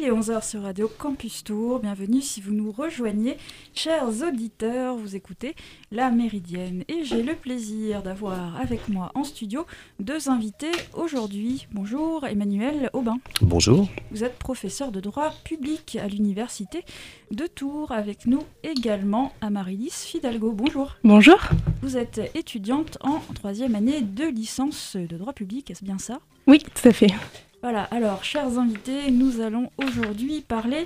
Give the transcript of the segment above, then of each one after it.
est 11h sur Radio Campus Tour. Bienvenue si vous nous rejoignez. Chers auditeurs, vous écoutez La Méridienne. Et j'ai le plaisir d'avoir avec moi en studio deux invités aujourd'hui. Bonjour Emmanuel Aubin. Bonjour. Vous êtes professeur de droit public à l'université de Tours. Avec nous également Amaryllis Fidalgo. Bonjour. Bonjour. Vous êtes étudiante en 3e année de licence de droit public, est-ce bien ça ? Oui, tout à fait. Voilà, alors chers invités, nous allons aujourd'hui parler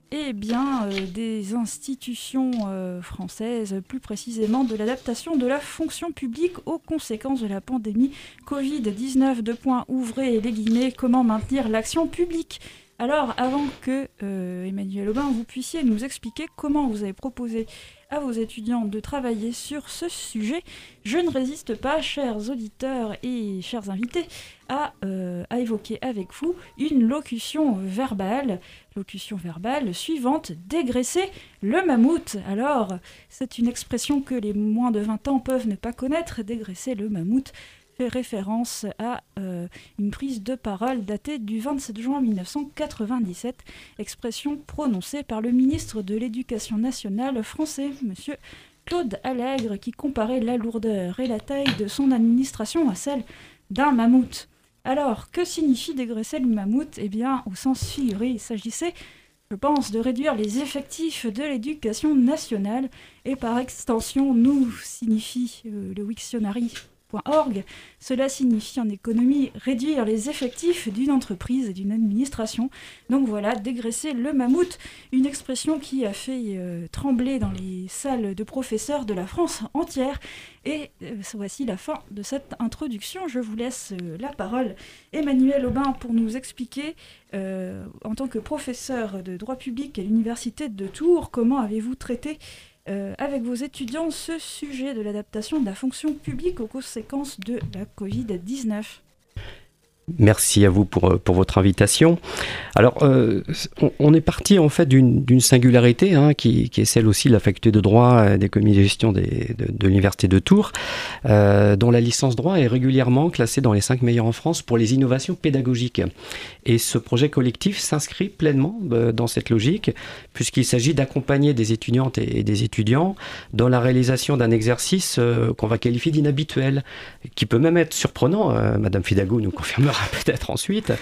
des institutions françaises, plus précisément de l'adaptation de la fonction publique aux conséquences de la pandémie Covid-19. Ouvrez les guillemets, comment maintenir l'action publique ? Alors, avant que Emmanuel Aubin, vous puissiez nous expliquer comment vous avez proposé à vos étudiants de travailler sur ce sujet, je ne résiste pas, chers auditeurs et chers invités, à évoquer avec vous une locution verbale suivante, dégraisser le mammouth. Alors, c'est une expression que les moins de 20 ans peuvent ne pas connaître, dégraisser le mammouth fait référence à une prise de parole datée du 27 juin 1997, expression prononcée par le ministre de l'Éducation nationale français, monsieur Claude Allègre, qui comparait la lourdeur et la taille de son administration à celle d'un mammouth. Alors, que signifie dégraisser le mammouth ? Eh bien, au sens figuré, il s'agissait, je pense, de réduire les effectifs de l'éducation nationale, et par extension, nous signifie le Wiktionary. Cela signifie en économie réduire les effectifs d'une entreprise et d'une administration. Donc voilà, dégraisser le mammouth, une expression qui a fait trembler dans les salles de professeurs de la France entière. Et voici la fin de cette introduction. Je vous laisse la parole, Emmanuel Aubin, pour nous expliquer, en tant que professeur de droit public à l'université de Tours, comment avez-vous traité avec vos étudiants ce sujet de l'adaptation de la fonction publique aux conséquences de la Covid-19. Merci à vous pour votre invitation. Alors, on est parti en fait d'une singularité qui est celle aussi de la faculté de droit d'économie et de gestion de l'université de Tours, dont la licence droit est régulièrement classée dans les 5 meilleurs en France pour les innovations pédagogiques. Et ce projet collectif s'inscrit pleinement dans cette logique, puisqu'il s'agit d'accompagner des étudiantes et des étudiants dans la réalisation d'un exercice qu'on va qualifier d'inhabituel, qui peut même être surprenant. Madame Fidalgo nous confirmera peut-être ensuite.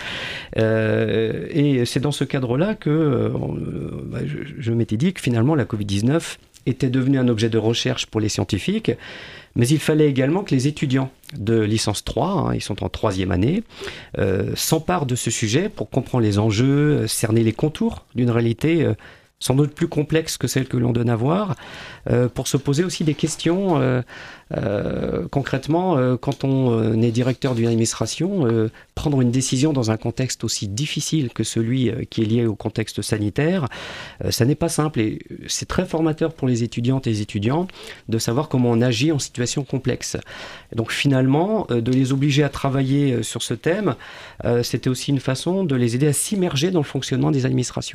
Et c'est dans ce cadre-là que je m'étais dit que finalement la Covid-19 était devenue un objet de recherche pour les scientifiques, mais il fallait également que les étudiants de licence 3, ils sont en 3e année, s'emparent de ce sujet pour comprendre les enjeux, cerner les contours d'une réalité sans doute plus complexe que celle que l'on donne à voir, pour se poser aussi des questions concrètement, quand on est directeur d'une administration, prendre une décision dans un contexte aussi difficile que celui qui est lié au contexte sanitaire, ça n'est pas simple, et c'est très formateur pour les étudiantes et les étudiants de savoir comment on agit en situation complexe. Et donc finalement, de les obliger à travailler sur ce thème, c'était aussi une façon de les aider à s'immerger dans le fonctionnement des administrations.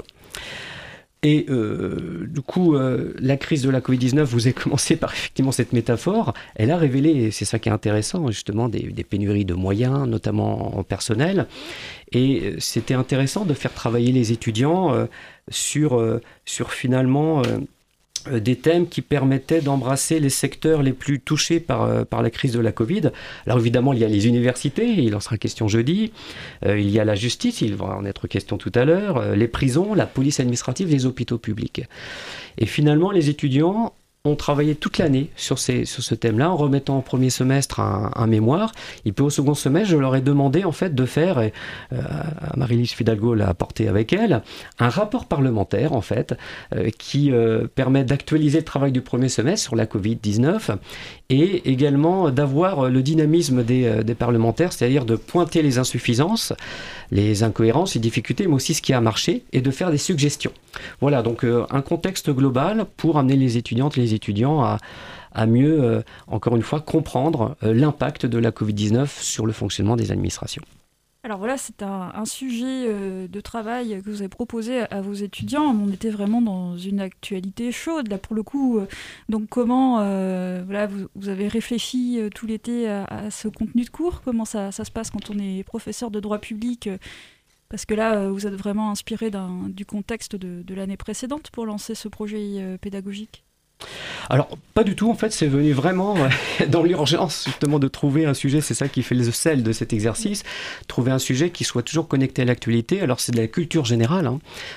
Et du coup, la crise de la Covid-19, vous avez commencé par effectivement cette métaphore, elle a révélé, et c'est ça qui est intéressant, justement des pénuries de moyens, notamment en personnel. Et c'était intéressant de faire travailler les étudiants sur finalement des thèmes qui permettaient d'embrasser les secteurs les plus touchés par la crise de la Covid. Alors évidemment, il y a les universités, il en sera question jeudi, il y a la justice, il va en être question tout à l'heure, les prisons, la police administrative, les hôpitaux publics. Et finalement, les étudiants ont travaillé toute l'année sur ce thème-là, en remettant au premier semestre un mémoire. Et puis au second semestre, je leur ai demandé en fait de faire, et Amaryllis Fidalgo l'a apporté avec elle, un rapport parlementaire en fait, qui permet d'actualiser le travail du premier semestre sur la Covid-19 et également d'avoir le dynamisme des parlementaires, c'est-à-dire de pointer les insuffisances, les incohérences, les difficultés, mais aussi ce qui a marché, et de faire des suggestions. Voilà, donc un contexte global pour amener les étudiantes et les étudiants à mieux, encore une fois, comprendre l'impact de la Covid-19 sur le fonctionnement des administrations. Alors voilà, c'est un sujet de travail que vous avez proposé à vos étudiants. On était vraiment dans une actualité chaude, là, pour le coup. Donc comment voilà, vous avez réfléchi tout l'été à ce contenu de cours ? Comment ça se passe quand on est professeur de droit public Parce que là, vous êtes vraiment inspiré du contexte de l'année précédente pour lancer ce projet pédagogique. Alors, pas du tout, en fait, c'est venu vraiment dans l'urgence, justement, de trouver un sujet, c'est ça qui fait le sel de cet exercice, trouver un sujet qui soit toujours connecté à l'actualité. Alors, c'est de la culture générale,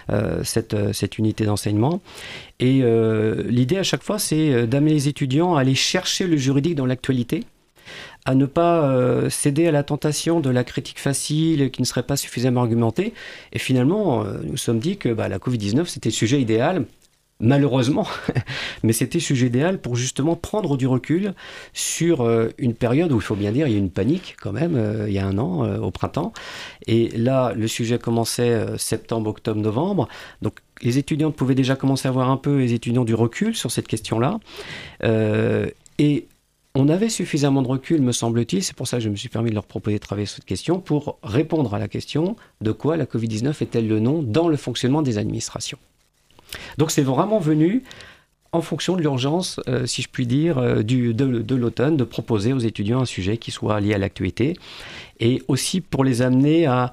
cette unité d'enseignement. Et l'idée, à chaque fois, c'est d'amener les étudiants à aller chercher le juridique dans l'actualité, à ne pas céder à la tentation de la critique facile qui ne serait pas suffisamment argumentée. Et finalement, nous nous sommes dit que la Covid-19, c'était le sujet idéal, malheureusement, mais c'était le sujet idéal pour justement prendre du recul sur une période où, il faut bien dire, il y a eu une panique quand même, il y a un an, au printemps. Et là, le sujet commençait septembre, octobre, novembre. Donc, les étudiants pouvaient déjà commencer à avoir un peu, les étudiants, du recul sur cette question-là. Et on avait suffisamment de recul, me semble-t-il, c'est pour ça que je me suis permis de leur proposer de travailler sur cette question, pour répondre à la question de quoi la Covid-19 est-elle le nom dans le fonctionnement des administrations. Donc c'est vraiment venu en fonction de l'urgence, si je puis dire, de l'automne, de proposer aux étudiants un sujet qui soit lié à l'actualité, et aussi pour les amener à,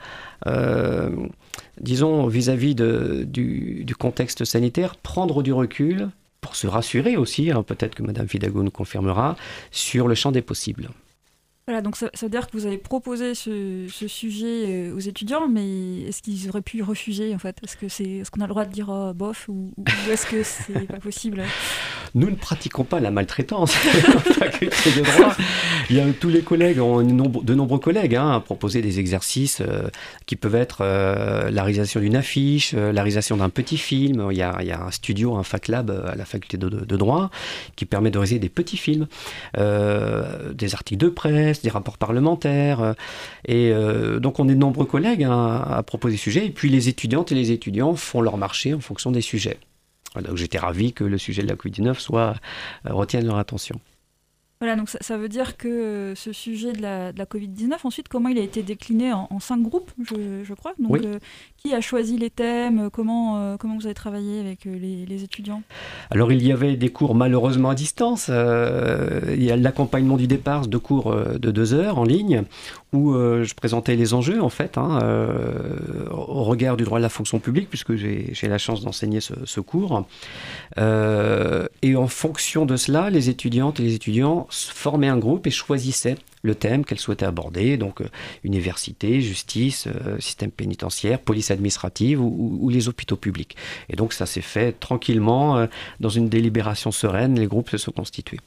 disons, vis-à-vis du contexte sanitaire, prendre du recul, pour se rassurer aussi, peut-être que Madame Fidalgo nous confirmera, sur le champ des possibles. Voilà, donc ça veut dire que vous avez proposé ce sujet aux étudiants, mais est-ce qu'ils auraient pu refuser en fait ? Est-ce qu'on a le droit de dire bof ou est-ce que c'est pas possible ? Nous ne pratiquons pas la maltraitance en faculté de droit. Il y a tous les collègues, de nombreux collègues, à proposer des exercices qui peuvent être la réalisation d'une affiche, la réalisation d'un petit film. Il y a un studio, un FacLab à la faculté de droit qui permet de réaliser des petits films, des articles de presse, des rapports parlementaires. Et donc on est de nombreux collègues à proposer des sujets. Et puis les étudiantes et les étudiants font leur marché en fonction des sujets. Donc j'étais ravi que le sujet de la Covid-19 retienne leur attention. Voilà, donc ça veut dire que ce sujet de la Covid-19, ensuite, comment il a été décliné en 5 groupes, je crois. Donc, oui. Qui a choisi les thèmes ? Comment vous avez travaillé avec les étudiants ? Alors, il y avait des cours malheureusement à distance. Il y a l'accompagnement du départ de cours de 2 heures en ligne, où je présentais les enjeux, en fait, au regard du droit de la fonction publique, puisque j'ai la chance d'enseigner ce cours. Et en fonction de cela, les étudiantes et les étudiants formaient un groupe et choisissaient le thème qu'elles souhaitaient aborder, donc université, justice, système pénitentiaire, police administrative ou les hôpitaux publics. Et donc ça s'est fait tranquillement, dans une délibération sereine, les groupes se sont constitués.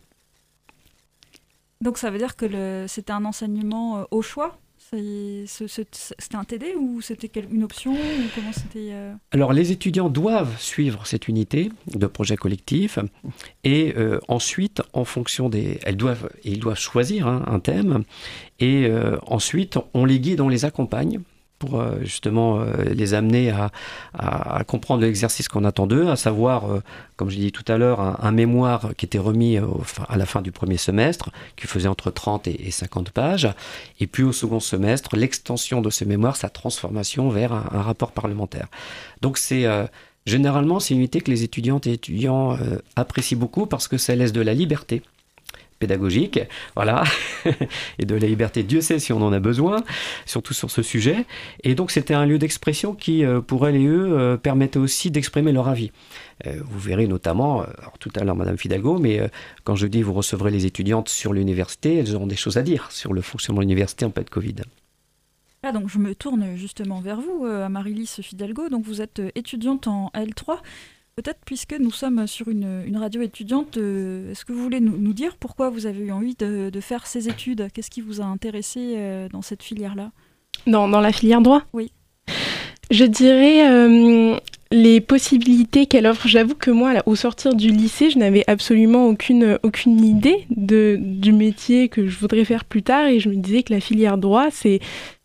Donc ça veut dire que c'était un enseignement au choix ? C'était un TD ou c'était une option ou comment c'était Alors les étudiants doivent suivre cette unité de projet collectif et ensuite en fonction ils doivent choisir un thème et ensuite on les guide, on les accompagne pour justement les amener à comprendre l'exercice qu'on attend d'eux, à savoir, comme je l'ai dit tout à l'heure, un mémoire qui était remis à la fin du premier semestre, qui faisait entre 30 et 50 pages, et puis au second semestre, l'extension de ce mémoire, sa transformation vers un rapport parlementaire. Donc généralement, c'est une unité que les étudiantes et étudiants apprécient beaucoup parce que ça laisse de la liberté pédagogique, voilà, et de la liberté, Dieu sait si on en a besoin, surtout sur ce sujet. Et donc c'était un lieu d'expression qui, pour elles et eux, permettait aussi d'exprimer leur avis. Vous verrez notamment, alors tout à l'heure Madame Fidalgo, mais quand je dis vous recevrez les étudiantes sur l'université, elles auront des choses à dire sur le fonctionnement de l'université en période Covid. Là, donc je me tourne justement vers vous, Marie-Lise Fidalgo, donc vous êtes étudiante en L3. Peut-être, puisque nous sommes sur une radio étudiante, est-ce que vous voulez nous dire pourquoi vous avez eu envie de faire ces études ? Qu'est-ce qui vous a intéressé dans cette filière-là ? Dans la filière droit ? Oui. Je dirais les possibilités qu'elle offre. J'avoue que moi, là, au sortir du lycée, je n'avais absolument aucune idée du métier que je voudrais faire plus tard. Et je me disais que la filière droit, c'est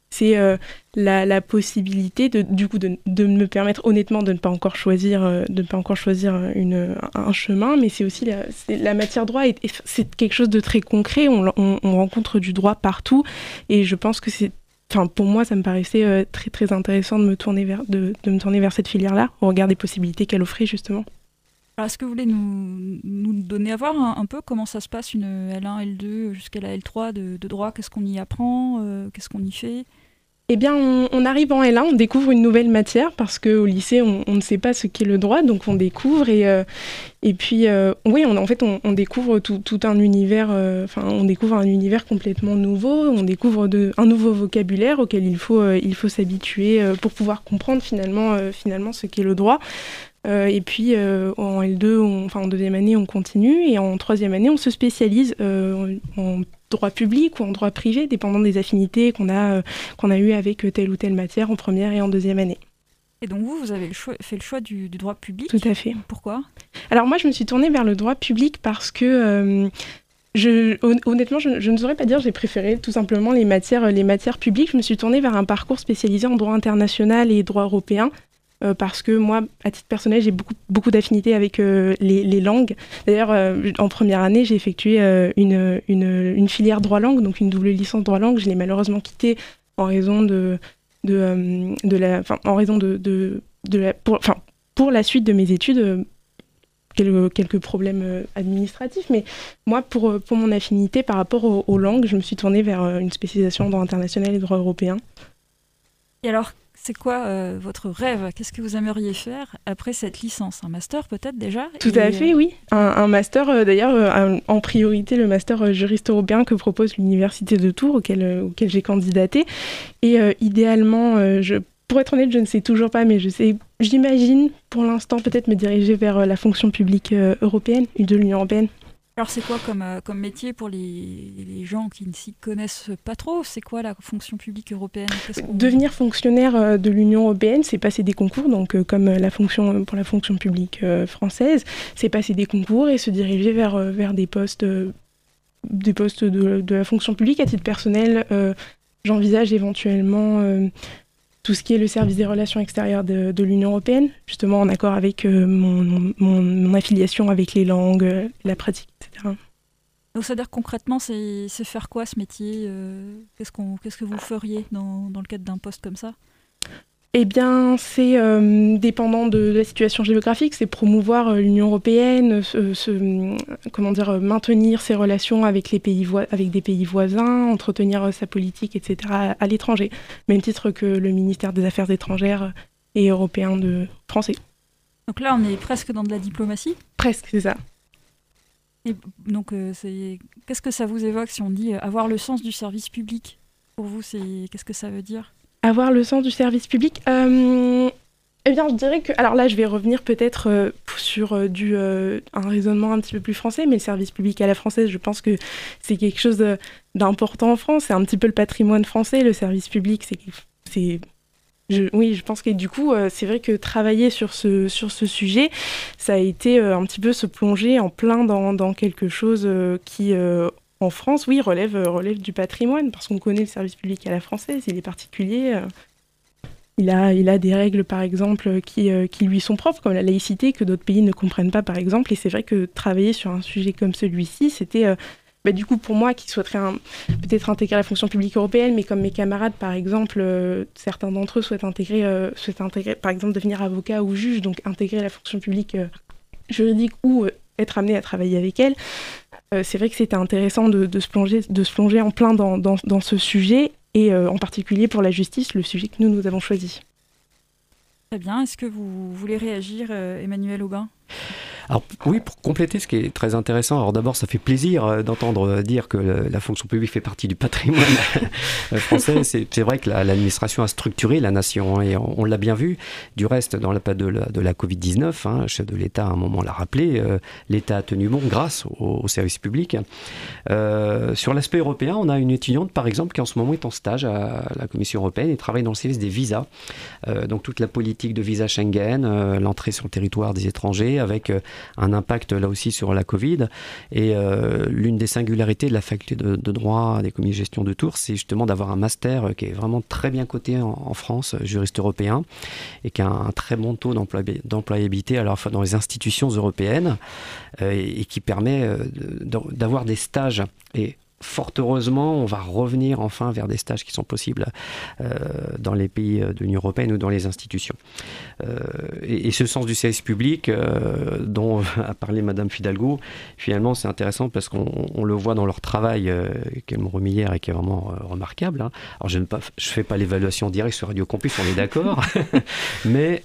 la possibilité de me permettre honnêtement de ne pas encore choisir un chemin, mais c'est aussi la matière droit et c'est quelque chose de très concret. On rencontre du droit partout et je pense que pour moi, ça me paraissait très très intéressant de me tourner vers cette filière-là au regard des possibilités qu'elle offrait justement. Alors, est-ce que vous voulez nous donner à voir un peu comment ça se passe une L1, L2 jusqu'à la L3 de droit ? Qu'est-ce qu'on y apprend ? Qu'est-ce qu'on y fait ? Eh bien, on arrive en L1, on découvre une nouvelle matière parce qu'au lycée, on ne sait pas ce qu'est le droit, donc on découvre et puis, oui, on découvre tout un univers, on découvre un univers complètement nouveau, on découvre un nouveau vocabulaire auquel il faut s'habituer pour pouvoir comprendre finalement ce qu'est le droit. Et puis en L2, en deuxième année, on continue et en troisième année, on se spécialise en droit public ou en droit privé, dépendant des affinités qu'on a eues avec telle ou telle matière en première et en deuxième année. Et donc vous avez fait le choix du droit public. Tout à fait. Pourquoi ? Alors moi, je me suis tournée vers le droit public parce que honnêtement, je ne saurais pas dire, j'ai préféré tout simplement les matières publiques. Je me suis tournée vers un parcours spécialisé en droit international et droit européen. Parce que moi, à titre personnel, j'ai beaucoup d'affinités avec les langues. D'ailleurs, en première année, j'ai effectué une filière droit-langue, donc une double licence droit-langue. Je l'ai malheureusement quittée en raison pour la suite de mes études, quelques problèmes administratifs. Mais moi, pour mon affinité par rapport aux langues, je me suis tournée vers une spécialisation en droit international et droit européen. Et alors, c'est quoi votre rêve ? Qu'est-ce que vous aimeriez faire après cette licence ? Un master peut-être déjà ? Tout à fait, oui. Un master, d'ailleurs, en priorité le master juriste européen que propose l'Université de Tours, auquel j'ai candidaté. Et idéalement, pour être honnête, je ne sais toujours pas, mais j'imagine pour l'instant peut-être me diriger vers la fonction publique européenne, de l'Union européenne. Alors c'est quoi comme métier pour les gens qui ne s'y connaissent pas trop ? C'est quoi la fonction publique européenne ? Devenir fonctionnaire de l'Union européenne, c'est passer des concours, donc comme pour la fonction publique française, c'est passer des concours et se diriger vers des postes de la fonction publique. À titre personnel, j'envisage éventuellement tout ce qui est le service des relations extérieures de l'Union européenne, justement en accord avec mon affiliation avec les langues, la pratique, etc. Donc ça veut dire concrètement, c'est faire quoi ce métier ? Qu'est-ce que vous feriez dans le cadre d'un poste comme ça ? Eh bien, c'est dépendant de la situation géographique, c'est promouvoir l'Union européenne, maintenir ses relations avec des pays voisins, entretenir sa politique, etc. à l'étranger, même titre que le ministère des Affaires étrangères et européen français. Donc là, on est presque dans de la diplomatie ? Presque, c'est ça. Et donc, qu'est-ce que ça vous évoque si on dit avoir le sens du service public ? Pour vous, qu'est-ce que ça veut dire ? Avoir le sens du service public, eh bien, je dirais que... Alors là, je vais revenir peut-être sur un raisonnement un petit peu plus français, mais le service public à la française, je pense que c'est quelque chose d'important en France. C'est un petit peu le patrimoine français, le service public. Oui, je pense que du coup, c'est vrai que travailler sur ce sujet, ça a été un petit peu se plonger en plein dans quelque chose qui... en France, oui, relève du patrimoine, parce qu'on connaît le service public à la française, il est particulier. Il a des règles, par exemple, qui lui sont propres, comme la laïcité, que d'autres pays ne comprennent pas, par exemple. Et c'est vrai que travailler sur un sujet comme celui-ci, c'était, du coup, pour moi, qui souhaiterais peut-être intégrer la fonction publique européenne, mais comme mes camarades, par exemple, certains d'entre eux souhaitent intégrer, par exemple, devenir avocat ou juge, donc intégrer la fonction publique juridique ou être amené à travailler avec elle. C'est vrai que c'était intéressant de se plonger en plein dans ce sujet, et en particulier pour la justice, le sujet que nous avons choisi. Très bien. Est-ce que vous voulez réagir, Emmanuel Aubin ? Alors oui, pour compléter ce qui est très intéressant, alors d'abord ça fait plaisir d'entendre dire que la fonction publique fait partie du patrimoine français. C'est vrai que l'administration a structuré la nation, et on l'a bien vu. Du reste, dans la période de la Covid-19, le chef de l'État à un moment l'a rappelé, l'État a tenu bon grâce au service public. Sur l'aspect européen, on a une étudiante par exemple qui en ce moment est en stage à la Commission européenne et travaille dans le service des visas. Donc toute la politique de visa Schengen, l'entrée sur le territoire des étrangers avec un impact là aussi sur la Covid. Et l'une des singularités de la faculté de droit des communes de gestion de Tours, c'est justement d'avoir un master qui est vraiment très bien coté en France, juriste européen, et qui a un très bon taux d'employabilité à la fois dans les institutions européennes et qui permet d'avoir des stages. Et fort heureusement, on va revenir enfin vers des stages qui sont possibles dans les pays de l'Union européenne ou dans les institutions. Et ce sens du service public dont a parlé Madame Fidalgo, finalement c'est intéressant parce qu'on le voit dans leur travail qu'elles m'ont remis hier et qui est vraiment remarquable. Hein. Alors je ne fais pas l'évaluation directe sur Radio Campus, on est d'accord, mais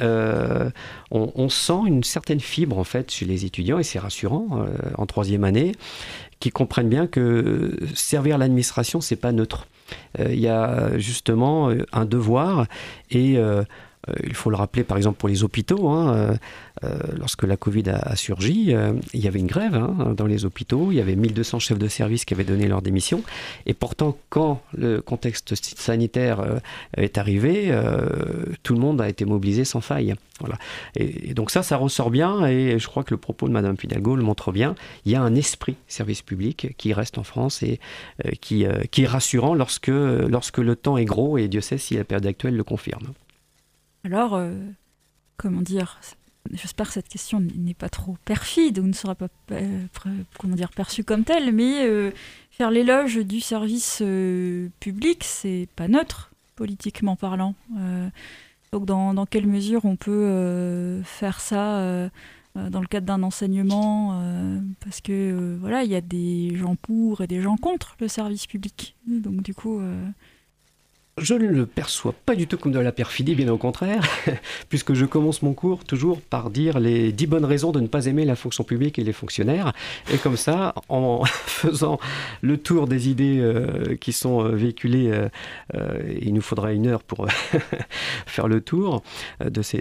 on sent une certaine fibre en fait chez les étudiants et c'est rassurant en troisième année, qui comprennent bien que servir l'administration, c'est pas neutre. Il y a justement un devoir et il faut le rappeler par exemple pour les hôpitaux. Lorsque la Covid a surgi, il y avait une grève dans les hôpitaux. Il y avait 1200 chefs de service qui avaient donné leur démission. Et pourtant, quand le contexte sanitaire est arrivé, tout le monde a été mobilisé sans faille. Voilà. Et donc ça ressort bien. Et je crois que le propos de Madame Fidalgo le montre bien. Il y a un esprit service public qui reste en France et qui est rassurant lorsque le temps est gros. Et Dieu sait si la période actuelle le confirme. Alors, comment dire, j'espère que cette question n'est pas trop perfide ou ne sera pas perçue comme telle, mais faire l'éloge du service public, c'est pas neutre, politiquement parlant. Donc dans quelle mesure on peut faire ça dans le cadre d'un enseignement parce que voilà, il y a des gens pour et des gens contre le service public. Donc du coup... Je ne le perçois pas du tout comme de la perfidie, bien au contraire, puisque je commence mon cours toujours par dire les 10 bonnes raisons de ne pas aimer la fonction publique et les fonctionnaires. Et comme ça, en faisant le tour des idées qui sont véhiculées, il nous faudra 1 heure pour faire le tour de ces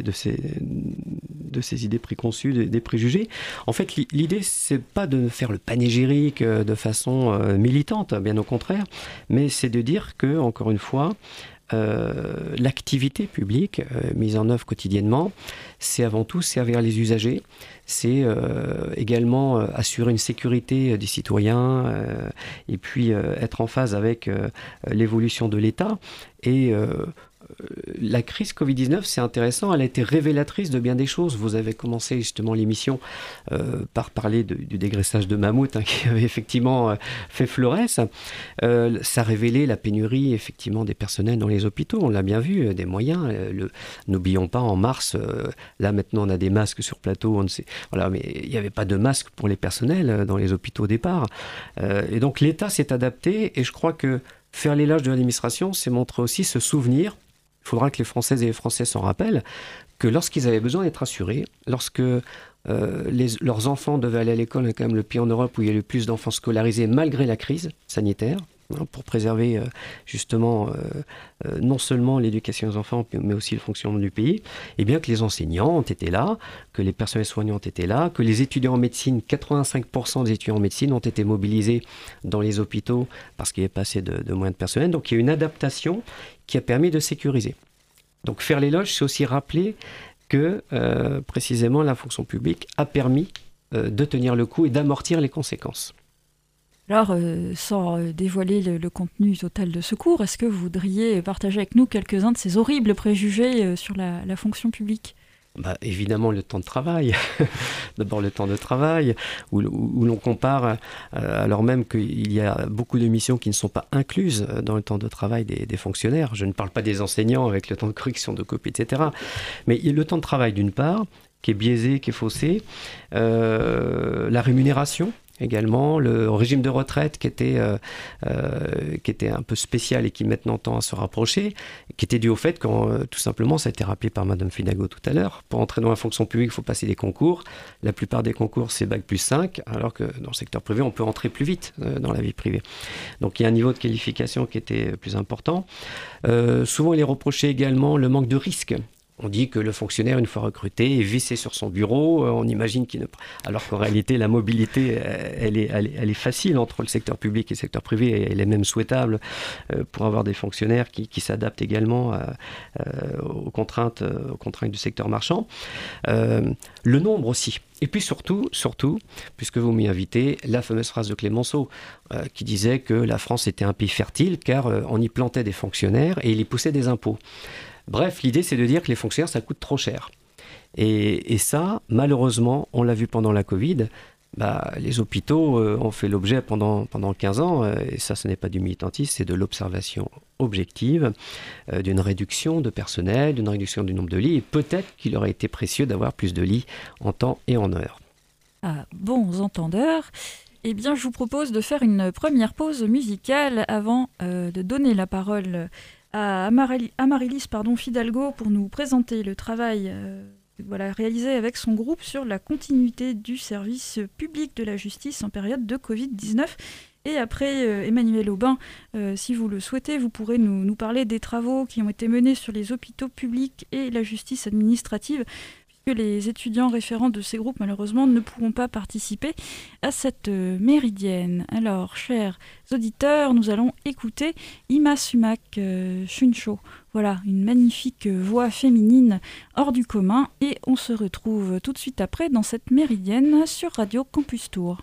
idées préconçues, des préjugés. En fait, l'idée, c'est pas de faire le panégyrique de façon militante, bien au contraire, mais c'est de dire que, encore une fois, l'activité publique mise en œuvre quotidiennement, c'est avant tout servir les usagers, c'est également assurer une sécurité des citoyens et puis être en phase avec l'évolution de l'État. Et la crise Covid-19, c'est intéressant, elle a été révélatrice de bien des choses. Vous avez commencé justement l'émission par parler du dégraissage de mammouth qui avait effectivement fait fleuresse. Ça a révélé la pénurie effectivement des personnels dans les hôpitaux, on l'a bien vu, des moyens. N'oublions pas, en mars, là maintenant on a des masques sur plateau, on ne sait, voilà, mais il n'y avait pas de masques pour les personnels dans les hôpitaux au départ. Et donc l'État s'est adapté et je crois que faire l'éloge de l'administration, c'est montrer aussi ce souvenir. Il faudra que les Françaises et les Français s'en rappellent, que lorsqu'ils avaient besoin d'être assurés, lorsque leurs enfants devaient aller à l'école, quand même le pays en Europe où il y a le plus d'enfants scolarisés malgré la crise sanitaire, pour préserver justement non seulement l'éducation des enfants, mais aussi le fonctionnement du pays, et bien que les enseignants ont été là, que les personnels soignants ont été là, que les étudiants en médecine, 85% des étudiants en médecine ont été mobilisés dans les hôpitaux parce qu'il n'y avait pas assez de moyens de personnel. Donc il y a une adaptation qui a permis de sécuriser. Donc faire l'éloge, c'est aussi rappeler que précisément la fonction publique a permis de tenir le coup et d'amortir les conséquences. Alors, sans dévoiler le contenu total de ce cours, est-ce que vous voudriez partager avec nous quelques-uns de ces horribles préjugés sur la fonction publique ? Évidemment, le temps de travail. D'abord, le temps de travail, où l'on compare, alors même qu'il y a beaucoup de missions qui ne sont pas incluses dans le temps de travail des fonctionnaires. Je ne parle pas des enseignants avec le temps de correction de copie, etc. Mais il y a le temps de travail, d'une part, qui est biaisé, qui est faussé. La rémunération, également, le régime de retraite qui était un peu spécial et qui maintenant tend à se rapprocher, qui était dû au fait que tout simplement, ça a été rappelé par Madame Fidalgo tout à l'heure, pour entrer dans la fonction publique, il faut passer des concours. La plupart des concours, c'est Bac+5, alors que dans le secteur privé, on peut entrer plus vite dans la vie privée. Donc il y a un niveau de qualification qui était plus important. Souvent, il est reproché également le manque de risque. On dit que le fonctionnaire, une fois recruté, est vissé sur son bureau. On imagine qu'il ne... Alors qu'en réalité, la mobilité, elle est facile entre le secteur public et le secteur privé. Et elle est même souhaitable pour avoir des fonctionnaires qui s'adaptent également aux contraintes du secteur marchand. Le nombre aussi. Et puis surtout, puisque vous m'y invitez, la fameuse phrase de Clémenceau qui disait que la France était un pays fertile car on y plantait des fonctionnaires et il y poussait des impôts. Bref, l'idée, c'est de dire que les fonctionnaires, ça coûte trop cher. Et ça, malheureusement, on l'a vu pendant la Covid, Les hôpitaux ont fait l'objet pendant 15 ans, et ça ce n'est pas du militantisme, c'est de l'observation objective, d'une réduction de personnel, d'une réduction du nombre de lits, et peut-être qu'il aurait été précieux d'avoir plus de lits en temps et en heure. Ah, bons entendeurs, eh bien je vous propose de faire une première pause musicale avant de donner la parole à Amaryllis Fidalgo pour nous présenter le travail réalisé avec son groupe sur la continuité du service public de la justice en période de Covid-19. Et après, Emmanuel Aubin, si vous le souhaitez, vous pourrez nous parler des travaux qui ont été menés sur les hôpitaux publics et la justice administrative, puisque les étudiants référents de ces groupes, malheureusement, ne pourront pas participer à cette méridienne. Alors, chers auditeurs, nous allons écouter Ima Sumac Shuncho. Voilà, une magnifique voix féminine hors du commun, et on se retrouve tout de suite après dans cette méridienne sur Radio Campus Tour.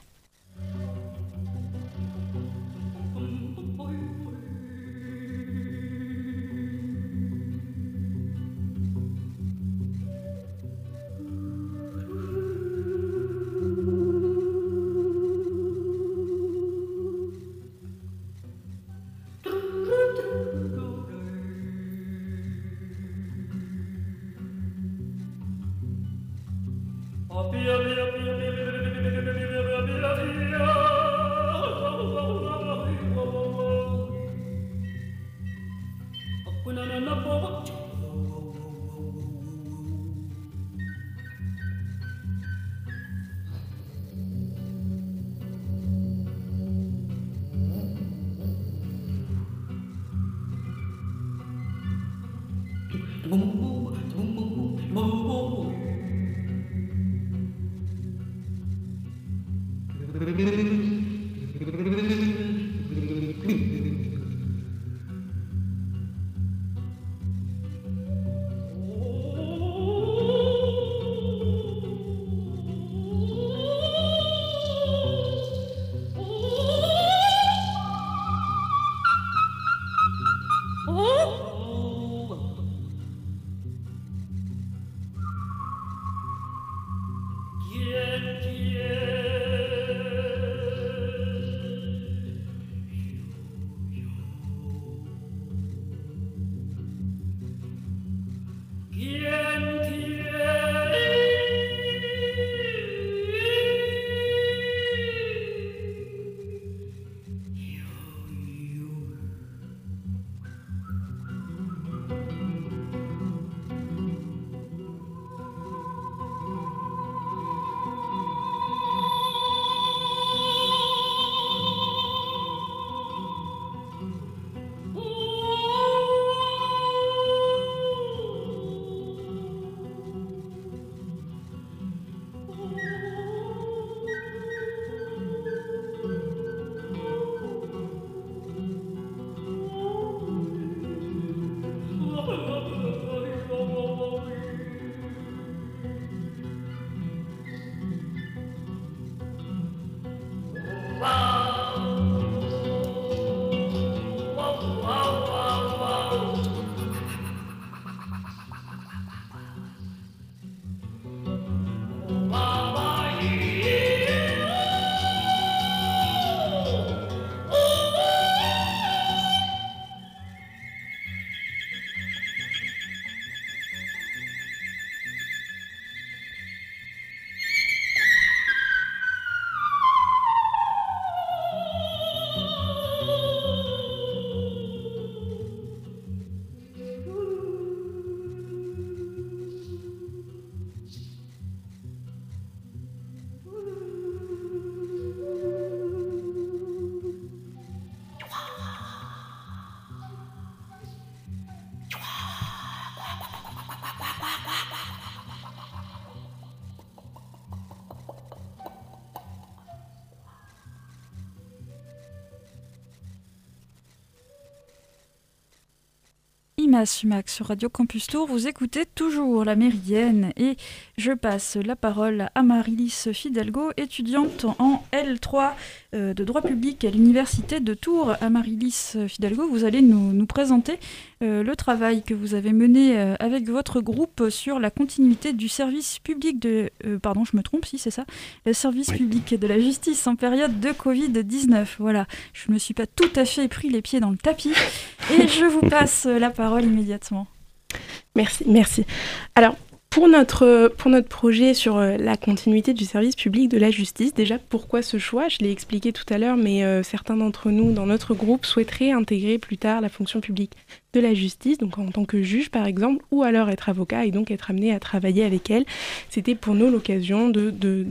Emma Sumac sur Radio Campus Tour. Vous écoutez toujours La Méridienne et je passe la parole à Marie-Lise Fidalgo, étudiante en L3 de droit public à l'Université de Tours. À Marie-Lise Fidalgo, vous allez nous présenter le travail que vous avez mené avec votre groupe sur la continuité du service public de... pardon, je me trompe, si c'est ça, le service public de la justice en période de Covid-19. Voilà, je ne me suis pas tout à fait pris les pieds dans le tapis et je vous passe la parole immédiatement. Merci. Alors, pour notre projet sur la continuité du service public de la justice, déjà, pourquoi ce choix ? Je l'ai expliqué tout à l'heure, mais certains d'entre nous, dans notre groupe, souhaiteraient intégrer plus tard la fonction publique de la justice, donc en tant que juge, par exemple, ou alors être avocat et donc être amené à travailler avec elle. C'était pour nous l'occasion de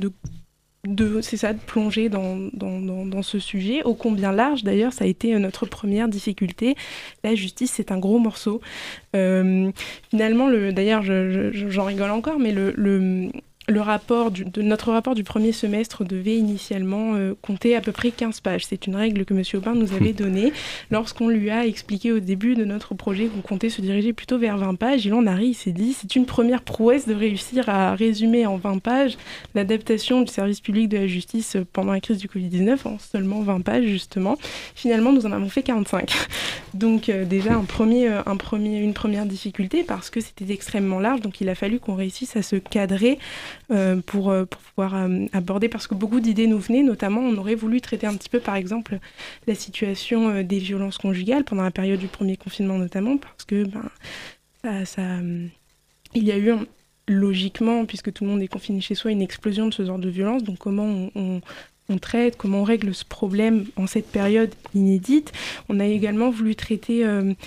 plonger dans ce sujet, ô combien large. D'ailleurs, ça a été notre première difficulté. La justice, c'est un gros morceau. Finalement, d'ailleurs, j'en rigole encore, mais notre rapport du premier semestre devait initialement compter à peu près 15 pages. C'est une règle que M. Aubin nous avait donnée. Lorsqu'on lui a expliqué au début de notre projet qu'on comptait se diriger plutôt vers 20 pages, il en a ri, il s'est dit c'est une première prouesse de réussir à résumer en 20 pages l'adaptation du service public de la justice pendant la crise du Covid-19 en seulement 20 pages justement. Finalement, nous en avons fait 45. Donc déjà une première difficulté parce que c'était extrêmement large, donc il a fallu qu'on réussisse à se cadrer pour pouvoir aborder, parce que beaucoup d'idées nous venaient, notamment on aurait voulu traiter un petit peu par exemple la situation des violences conjugales pendant la période du premier confinement notamment, parce que il y a eu logiquement, puisque tout le monde est confiné chez soi, une explosion de ce genre de violence, donc comment on traite, comment on règle ce problème en cette période inédite. On a également voulu traiter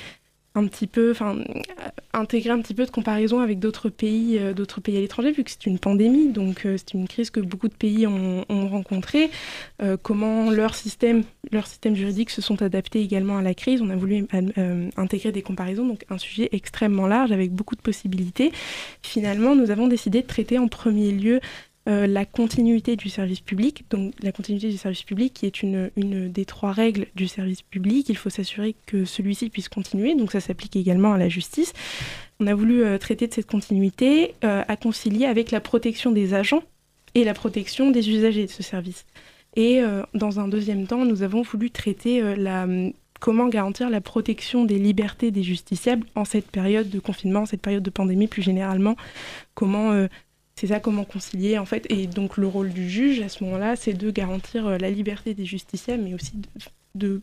intégrer un petit peu de comparaison avec d'autres pays à l'étranger, vu que c'est une pandémie, donc c'est une crise que beaucoup de pays ont rencontrée, comment leurs systèmes juridiques se sont adaptés également à la crise. On a voulu intégrer des comparaisons, donc un sujet extrêmement large avec beaucoup de possibilités. Finalement, nous avons décidé de traiter en premier lieu la continuité du service public. Donc la continuité du service public qui est une des 3 règles du service public. Il faut s'assurer que celui-ci puisse continuer, donc ça s'applique également à la justice. On a voulu traiter de cette continuité à concilier avec la protection des agents et la protection des usagers de ce service. Et dans un deuxième temps, nous avons voulu traiter comment garantir la protection des libertés des justiciables en cette période de confinement, en cette période de pandémie plus généralement. Comment concilier en fait, et donc le rôle du juge à ce moment-là, c'est de garantir la liberté des justiciables, mais aussi de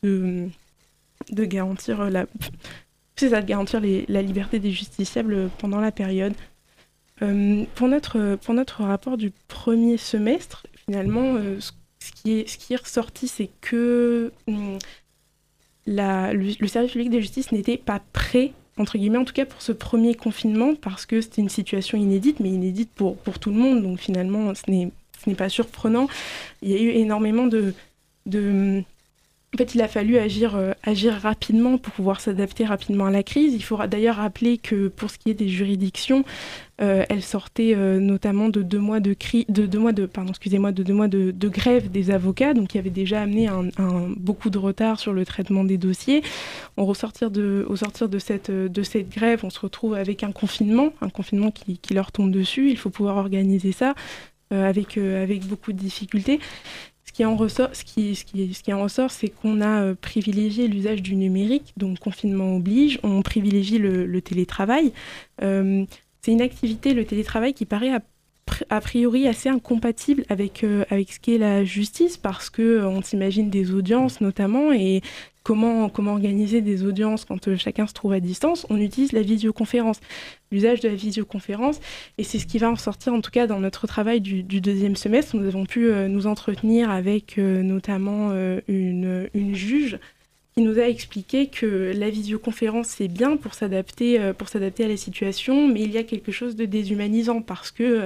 garantir la liberté des justiciables pendant la période. Pour notre rapport du premier semestre, finalement, ce qui est ressorti, c'est que le service public de justice n'était pas prêt, entre guillemets, en tout cas pour ce premier confinement, parce que c'était une situation inédite, mais inédite pour tout le monde, donc finalement ce n'est pas surprenant. Il y a eu énormément en fait, il a fallu agir rapidement pour pouvoir s'adapter rapidement à la crise. Il faut d'ailleurs rappeler que pour ce qui est des juridictions, elles sortaient notamment de 2 mois de grève des avocats, donc qui avait déjà amené beaucoup de retard sur le traitement des dossiers. Au sortir de cette grève, on se retrouve avec un confinement qui leur tombe dessus. Il faut pouvoir organiser ça avec beaucoup de difficultés. Ce qui en ressort, c'est qu'on a privilégié l'usage du numérique, donc confinement oblige, on privilégie le télétravail. C'est une activité, le télétravail, qui paraît a priori assez incompatible avec ce qu'est la justice, parce qu'on s'imagine des audiences notamment, et comment organiser des audiences quand chacun se trouve à distance. On utilise la visioconférence, l'usage de la visioconférence, et c'est ce qui va en sortir en tout cas dans notre travail du deuxième semestre. Nous avons pu nous entretenir avec notamment une juge qui nous a expliqué que la visioconférence c'est bien pour s'adapter à la situation, mais il y a quelque chose de déshumanisant parce que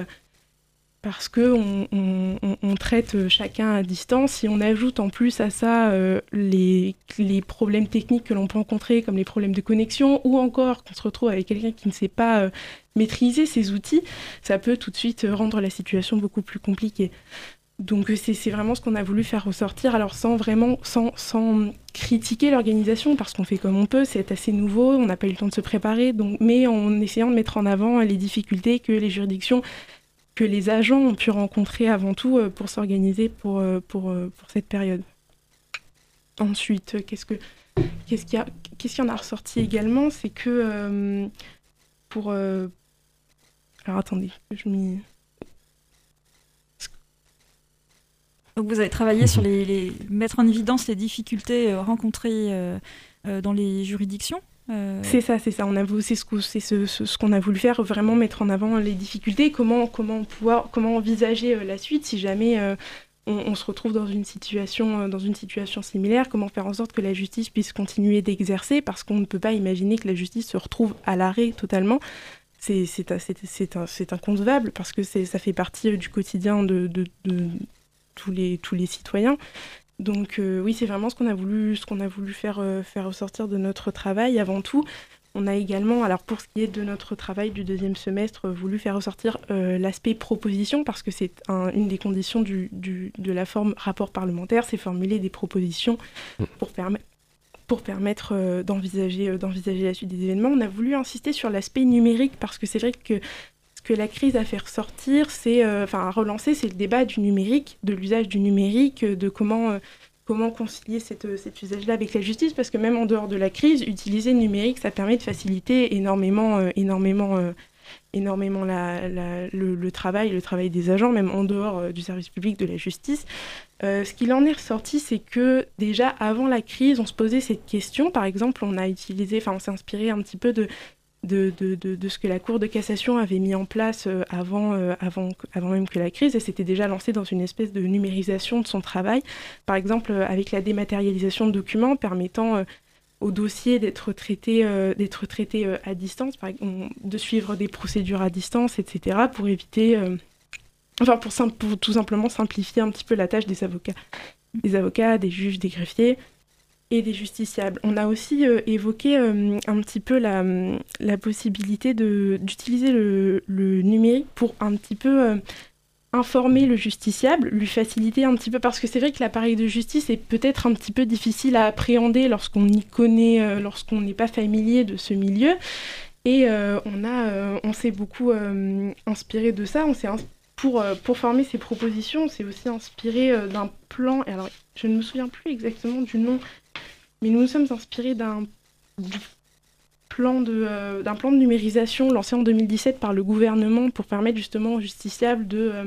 on traite chacun à distance. Si on ajoute en plus à ça les problèmes techniques que l'on peut rencontrer, comme les problèmes de connexion, ou encore qu'on se retrouve avec quelqu'un qui ne sait pas maîtriser ces outils, ça peut tout de suite rendre la situation beaucoup plus compliquée. Donc c'est vraiment ce qu'on a voulu faire ressortir, alors sans critiquer l'organisation, parce qu'on fait comme on peut, c'est assez nouveau, on n'a pas eu le temps de se préparer, mais en essayant de mettre en avant les difficultés que les juridictions, que les agents ont pu rencontrer avant tout pour s'organiser pour cette période. Ensuite, qu'est-ce qu'il y en a ressorti également, c'est que alors attendez, Donc vous avez travaillé sur mettre en évidence les difficultés rencontrées dans les juridictions. C'est ça. C'est ce qu'on a voulu faire, vraiment mettre en avant les difficultés, comment envisager la suite si jamais on se retrouve dans une situation similaire, comment faire en sorte que la justice puisse continuer d'exercer, parce qu'on ne peut pas imaginer que la justice se retrouve à l'arrêt totalement. C'est inconcevable, parce que ça fait partie du quotidien de tous les citoyens. Donc oui, c'est vraiment ce qu'on a voulu faire ressortir de notre travail. Avant tout, on a également, alors pour ce qui est de notre travail du deuxième semestre, voulu faire ressortir l'aspect proposition, parce que c'est une des conditions de la forme rapport parlementaire, c'est formuler des propositions pour permettre d'envisager la suite des événements. On a voulu insister sur l'aspect numérique, parce que c'est vrai que ce que la crise a fait ressortir, a relancé, c'est le débat du numérique, de l'usage du numérique, de comment concilier cet usage-là avec la justice, parce que même en dehors de la crise, utiliser le numérique, ça permet de faciliter énormément le travail des agents, même en dehors du service public de la justice. Ce qu'il en est ressorti, c'est que déjà avant la crise, on se posait cette question. Par exemple, on s'est inspiré un petit peu de ce que la Cour de cassation avait mis en place avant même que la crise, et s'était déjà lancé dans une espèce de numérisation de son travail, par exemple avec la dématérialisation de documents permettant aux dossiers d'être traités à distance, de suivre des procédures à distance, etc., pour éviter, pour tout simplement simplifier un petit peu la tâche des avocats, des juges, des greffiers et des justiciables. On a aussi évoqué un petit peu la possibilité d'utiliser le numérique pour un petit peu informer le justiciable, lui faciliter un petit peu, parce que c'est vrai que l'appareil de justice est peut-être un petit peu difficile à appréhender lorsqu'on n'est pas familier de ce milieu. Et on s'est beaucoup inspiré de ça. Pour former ces propositions, on s'est aussi inspiré d'un plan. Alors, je ne me souviens plus exactement du nom, mais nous nous sommes inspirés d'un plan de numérisation lancé en 2017 par le gouvernement pour permettre justement aux justiciables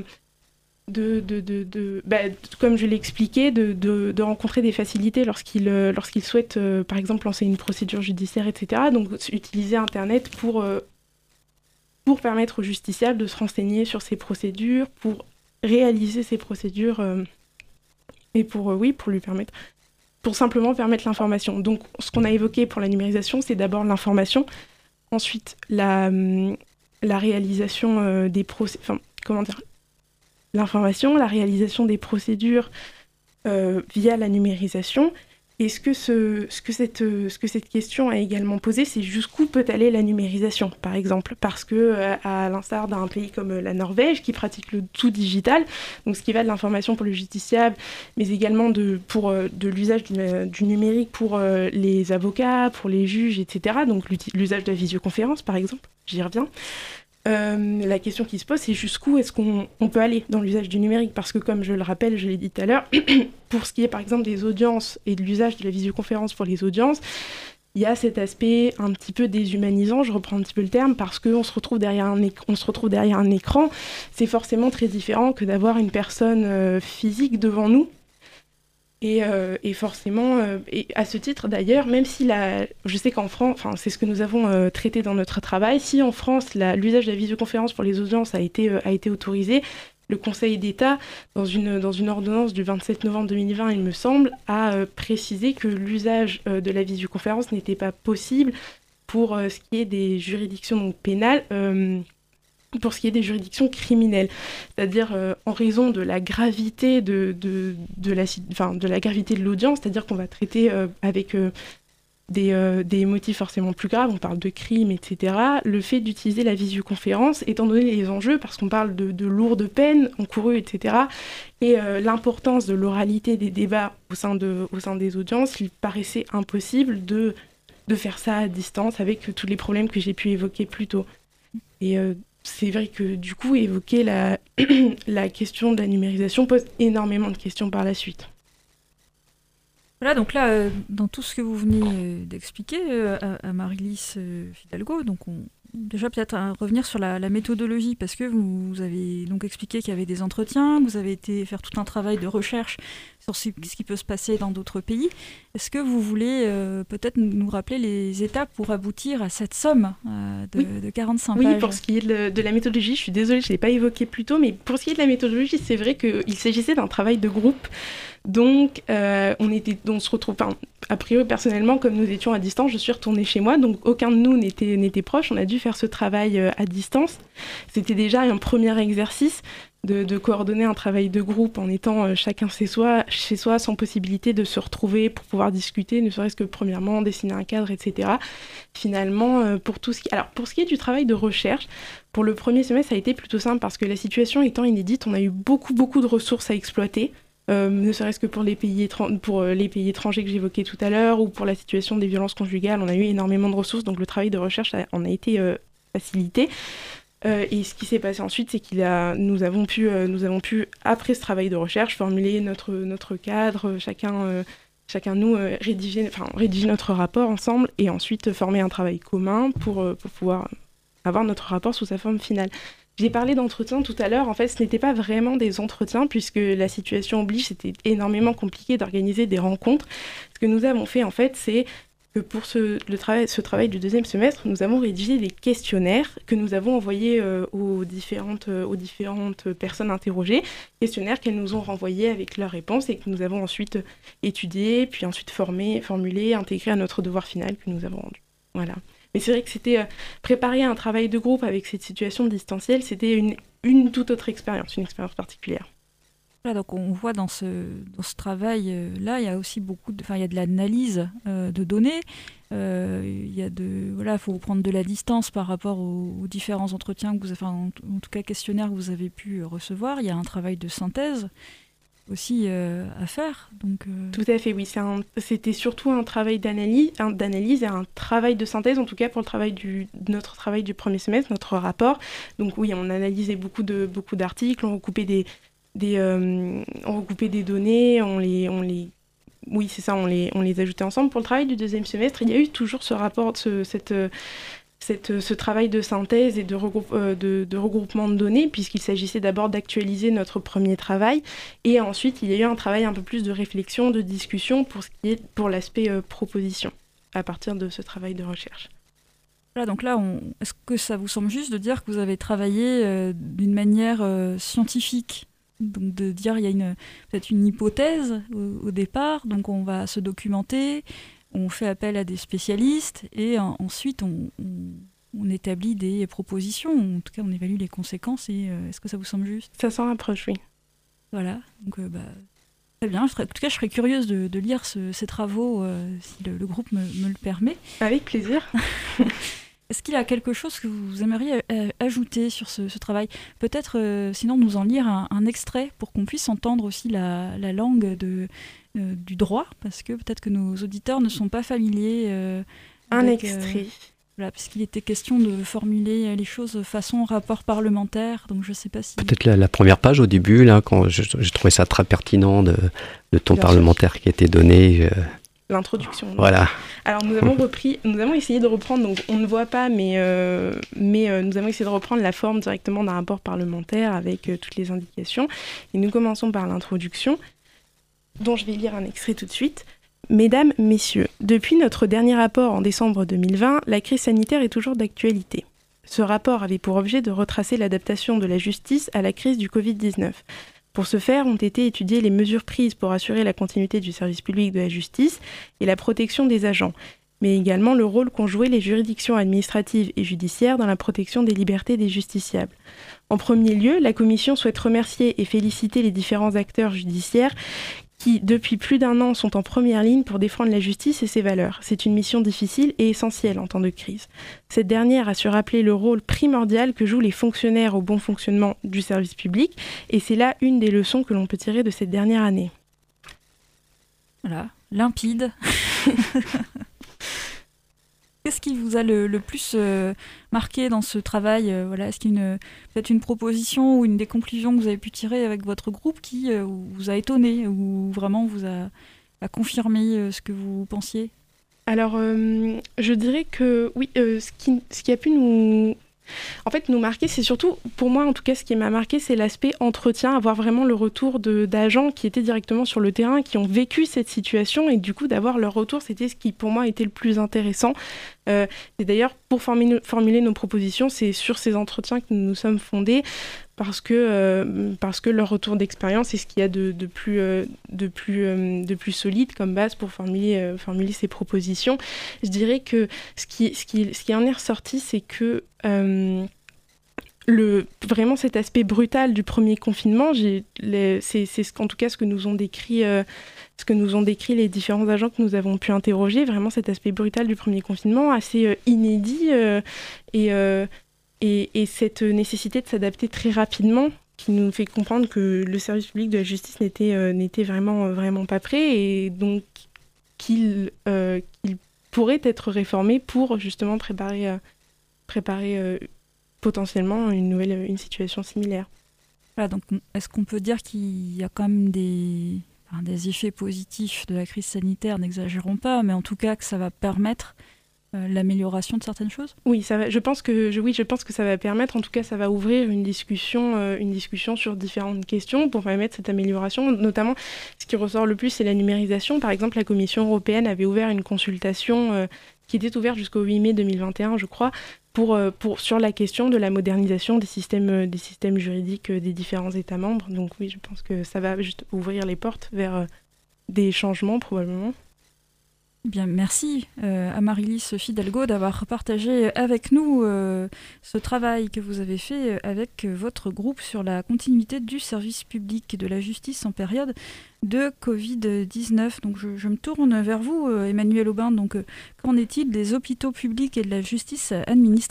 comme je l'ai expliqué, de rencontrer des facilités lorsqu'ils souhaitent, par exemple, lancer une procédure judiciaire, etc. Donc, utiliser Internet pour permettre aux justiciables de se renseigner sur ces procédures, pour réaliser ces procédures et pour simplement permettre l'information. Donc, ce qu'on a évoqué pour la numérisation, c'est d'abord l'information, ensuite la réalisation l'information, la réalisation des procédures via la numérisation. Et ce que cette question a également posé, c'est jusqu'où peut aller la numérisation, par exemple, parce que à l'instar d'un pays comme la Norvège qui pratique le tout digital, donc ce qui va de l'information pour le justiciable, mais également de l'usage du numérique pour les avocats, pour les juges, etc. Donc l'usage de la visioconférence, par exemple, j'y reviens. La question qui se pose, c'est jusqu'où est-ce qu'on peut aller dans l'usage du numérique, parce que comme je le rappelle, je l'ai dit tout à l'heure, pour ce qui est par exemple des audiences et de l'usage de la visioconférence pour les audiences, il y a cet aspect un petit peu déshumanisant, je reprends un petit peu le terme, parce qu'on se retrouve derrière un écran, c'est forcément très différent que d'avoir une personne physique devant nous. Et forcément, et à ce titre d'ailleurs, même si je sais qu'en France, c'est ce que nous avons traité dans notre travail, si en France l'usage de la visioconférence pour les audiences a été autorisé, le Conseil d'État, dans une ordonnance du 27 novembre 2020, il me semble, a précisé que l'usage de la visioconférence n'était pas possible pour ce qui est des juridictions donc, pénales, pour ce qui est des juridictions criminelles, c'est-à-dire en raison de la gravité de la gravité de l'audience, c'est-à-dire qu'on va traiter avec des motifs forcément plus graves, on parle de crimes, etc., le fait d'utiliser la visioconférence, étant donné les enjeux, parce qu'on parle de lourdes peines encourues, etc., et l'importance de l'oralité des débats au sein des audiences, il paraissait impossible de faire ça à distance avec tous les problèmes que j'ai pu évoquer plus tôt. Et c'est vrai que du coup, évoquer la question de la numérisation pose énormément de questions par la suite. Voilà, donc là, dans tout ce que vous venez d'expliquer à Marie-Lise Fidalgo, donc déjà peut-être revenir sur la méthodologie, parce que vous avez donc expliqué qu'il y avait des entretiens, que vous avez été faire tout un travail de recherche sur ce qui peut se passer dans d'autres pays. Est-ce que vous voulez peut-être nous rappeler les étapes pour aboutir à cette somme de 45 pages ? Oui, pour ce qui est de la méthodologie, je suis désolée, je ne l'ai pas évoqué plus tôt, mais pour ce qui est de la méthodologie, c'est vrai qu'il s'agissait d'un travail de groupe. Donc, on se retrouve, a priori, personnellement, comme nous étions à distance, je suis retournée chez moi, donc aucun de nous n'était proche, on a dû faire ce travail à distance. C'était déjà un premier exercice de coordonner un travail de groupe en étant chacun chez soi, sans possibilité de se retrouver pour pouvoir discuter, ne serait-ce que premièrement, dessiner un cadre, etc. Finalement, pour ce qui est du travail de recherche, pour le premier semestre, ça a été plutôt simple parce que la situation étant inédite, on a eu beaucoup de ressources à exploiter. Ne serait-ce que pour les pays étrangers que j'évoquais tout à l'heure ou pour la situation des violences conjugales, on a eu énormément de ressources, donc le travail de recherche en a été facilité. Et ce qui s'est passé ensuite, c'est nous avons pu, après ce travail de recherche, formuler notre cadre, chacun de nous rédiger notre rapport ensemble et ensuite former un travail commun pour pouvoir avoir notre rapport sous sa forme finale. J'ai parlé d'entretiens tout à l'heure, en fait ce n'était pas vraiment des entretiens puisque la situation oblige, c'était énormément compliqué d'organiser des rencontres. Ce que nous avons fait en fait, c'est que pour ce travail du deuxième semestre, nous avons rédigé des questionnaires que nous avons envoyés aux différentes personnes interrogées, questionnaires qu'elles nous ont renvoyés avec leurs réponses et que nous avons ensuite étudiés, puis ensuite formulés, intégrés à notre devoir final que nous avons rendu. Voilà. Mais c'est vrai que c'était préparer un travail de groupe avec cette situation distancielle, c'était une toute autre expérience, une expérience particulière. Voilà, donc on voit dans ce travail-là, il y a aussi il y a de l'analyse de données. Faut prendre de la distance par rapport aux différents entretiens que en tout cas questionnaires que vous avez pu recevoir. Il y a un travail de synthèse aussi à faire. Donc, Tout à fait, oui. C'était surtout un travail d'analyse et un travail de synthèse, en tout cas pour notre travail du premier semestre, notre rapport. Donc oui, on analysait beaucoup d'articles, on recoupait des données, on les ajoutait ensemble. Pour le travail du deuxième semestre, il y a eu toujours ce rapport, ce travail de synthèse et de regroupement de données, puisqu'il s'agissait d'abord d'actualiser notre premier travail, et ensuite il y a eu un travail un peu plus de réflexion, de discussion pour l'aspect proposition, à partir de ce travail de recherche. Voilà, donc là, est-ce que ça vous semble juste de dire que vous avez travaillé d'une manière scientifique ? Donc de dire il y a peut-être une hypothèse au départ, donc on va se documenter, on fait appel à des spécialistes et ensuite on établit des propositions, en tout cas on évalue les conséquences et est-ce que ça vous semble juste ? Ça s'en rapproche, oui. Voilà, donc très bien, en tout cas je serais curieuse de lire ces travaux si le groupe me le permet. Avec plaisir. Est-ce qu'il y a quelque chose que vous aimeriez ajouter sur ce travail ? Peut-être, sinon, nous en lire un extrait pour qu'on puisse entendre aussi la langue du droit, parce que peut-être que nos auditeurs ne sont pas familiers un extrait. Voilà, puisqu'il était question de formuler les choses façon rapport parlementaire, donc je ne sais pas si... Peut-être la première page au début, là, quand j'ai trouvé ça très pertinent de ton parlementaire qui a été donné... L'introduction. Voilà. Alors nous avons essayé de reprendre, donc on ne voit pas, mais nous avons essayé de reprendre la forme directement d'un rapport parlementaire avec toutes les indications. Et nous commençons par l'introduction, dont je vais lire un extrait tout de suite. Mesdames, Messieurs, depuis notre dernier rapport en décembre 2020, la crise sanitaire est toujours d'actualité. Ce rapport avait pour objet de retracer l'adaptation de la justice à la crise du Covid-19. Pour ce faire, ont été étudiées les mesures prises pour assurer la continuité du service public de la justice et la protection des agents, mais également le rôle qu'ont joué les juridictions administratives et judiciaires dans la protection des libertés des justiciables. En premier lieu, la Commission souhaite remercier et féliciter les différents acteurs judiciaires qui, depuis plus d'1 an, sont en première ligne pour défendre la justice et ses valeurs. C'est une mission difficile et essentielle en temps de crise. Cette dernière a su rappeler le rôle primordial que jouent les fonctionnaires au bon fonctionnement du service public, et c'est là une des leçons que l'on peut tirer de cette dernière année. Voilà, limpide. Qu'est-ce qui vous a le plus marqué dans ce travail voilà, est-ce qu'il y a peut-être une proposition ou une des conclusions que vous avez pu tirer avec votre groupe qui vous a étonné ou vraiment vous a confirmé ce que vous pensiez ? Alors, je dirais que oui, ce qui a pu nous marquer, c'est surtout, pour moi en tout cas, ce qui m'a marqué, c'est l'aspect entretien, avoir vraiment le retour d'agents qui étaient directement sur le terrain, qui ont vécu cette situation, et du coup d'avoir leur retour, c'était ce qui pour moi était le plus intéressant. Et d'ailleurs, pour formuler nos propositions, c'est sur ces entretiens que nous nous sommes fondés, parce que leur retour d'expérience est ce qu'il y a de plus solide comme base pour formuler ces propositions. Je dirais que ce qui en est ressorti, c'est que vraiment cet aspect brutal du premier confinement, c'est en tout cas ce que nous ont décrit les différents agents que nous avons pu interroger, vraiment cet aspect brutal du premier confinement, assez inédit, et cette nécessité de s'adapter très rapidement, qui nous fait comprendre que le service public de la justice n'était vraiment pas prêt, et donc qu'il pourrait être réformé pour justement préparer potentiellement une situation similaire. Voilà, donc est-ce qu'on peut dire qu'il y a quand même des effets positifs de la crise sanitaire, n'exagérons pas, mais en tout cas que ça va permettre l'amélioration de certaines choses ? Oui, je pense que ça va permettre, en tout cas ça va ouvrir une discussion sur différentes questions pour permettre cette amélioration. Notamment, ce qui ressort le plus, c'est la numérisation. Par exemple, la Commission européenne avait ouvert une consultation qui était ouverte jusqu'au 8 mai 2021, je crois, sur la question de la modernisation des systèmes juridiques des différents États membres. Donc oui, je pense que ça va juste ouvrir les portes vers des changements probablement. Bien, merci à Marie-Lise Fidalgo d'avoir partagé avec nous ce travail que vous avez fait avec votre groupe sur la continuité du service public de la justice en période de Covid-19. Donc je me tourne vers vous, Emmanuel Aubin. Donc, qu'en est-il des hôpitaux publics et de la justice administrative ?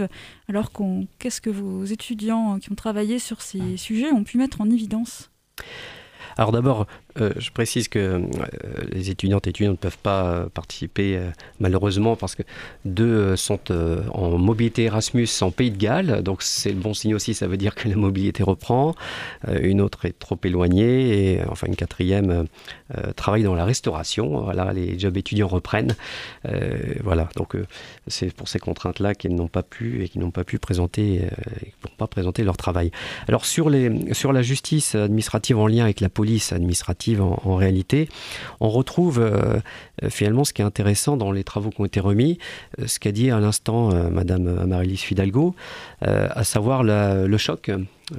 Alors qu'est-ce que vos étudiants qui ont travaillé sur ces sujets ont pu mettre en évidence ? Alors d'abord, je précise que les étudiantes et étudiants ne peuvent pas participer malheureusement parce que 2 sont en mobilité Erasmus en Pays de Galles, donc c'est le bon signe aussi, ça veut dire que la mobilité reprend. Une autre est trop éloignée et enfin une 4e travaille dans la restauration. Voilà, les jobs étudiants reprennent. Voilà, donc c'est pour ces contraintes-là qu'ils n'ont pas pu présenter, leur travail. Alors sur la justice administrative en lien avec la police administrative, en réalité, on retrouve finalement ce qui est intéressant dans les travaux qui ont été remis, ce qu'a dit à l'instant Madame Marie-Lise Fidalgo, à savoir le choc,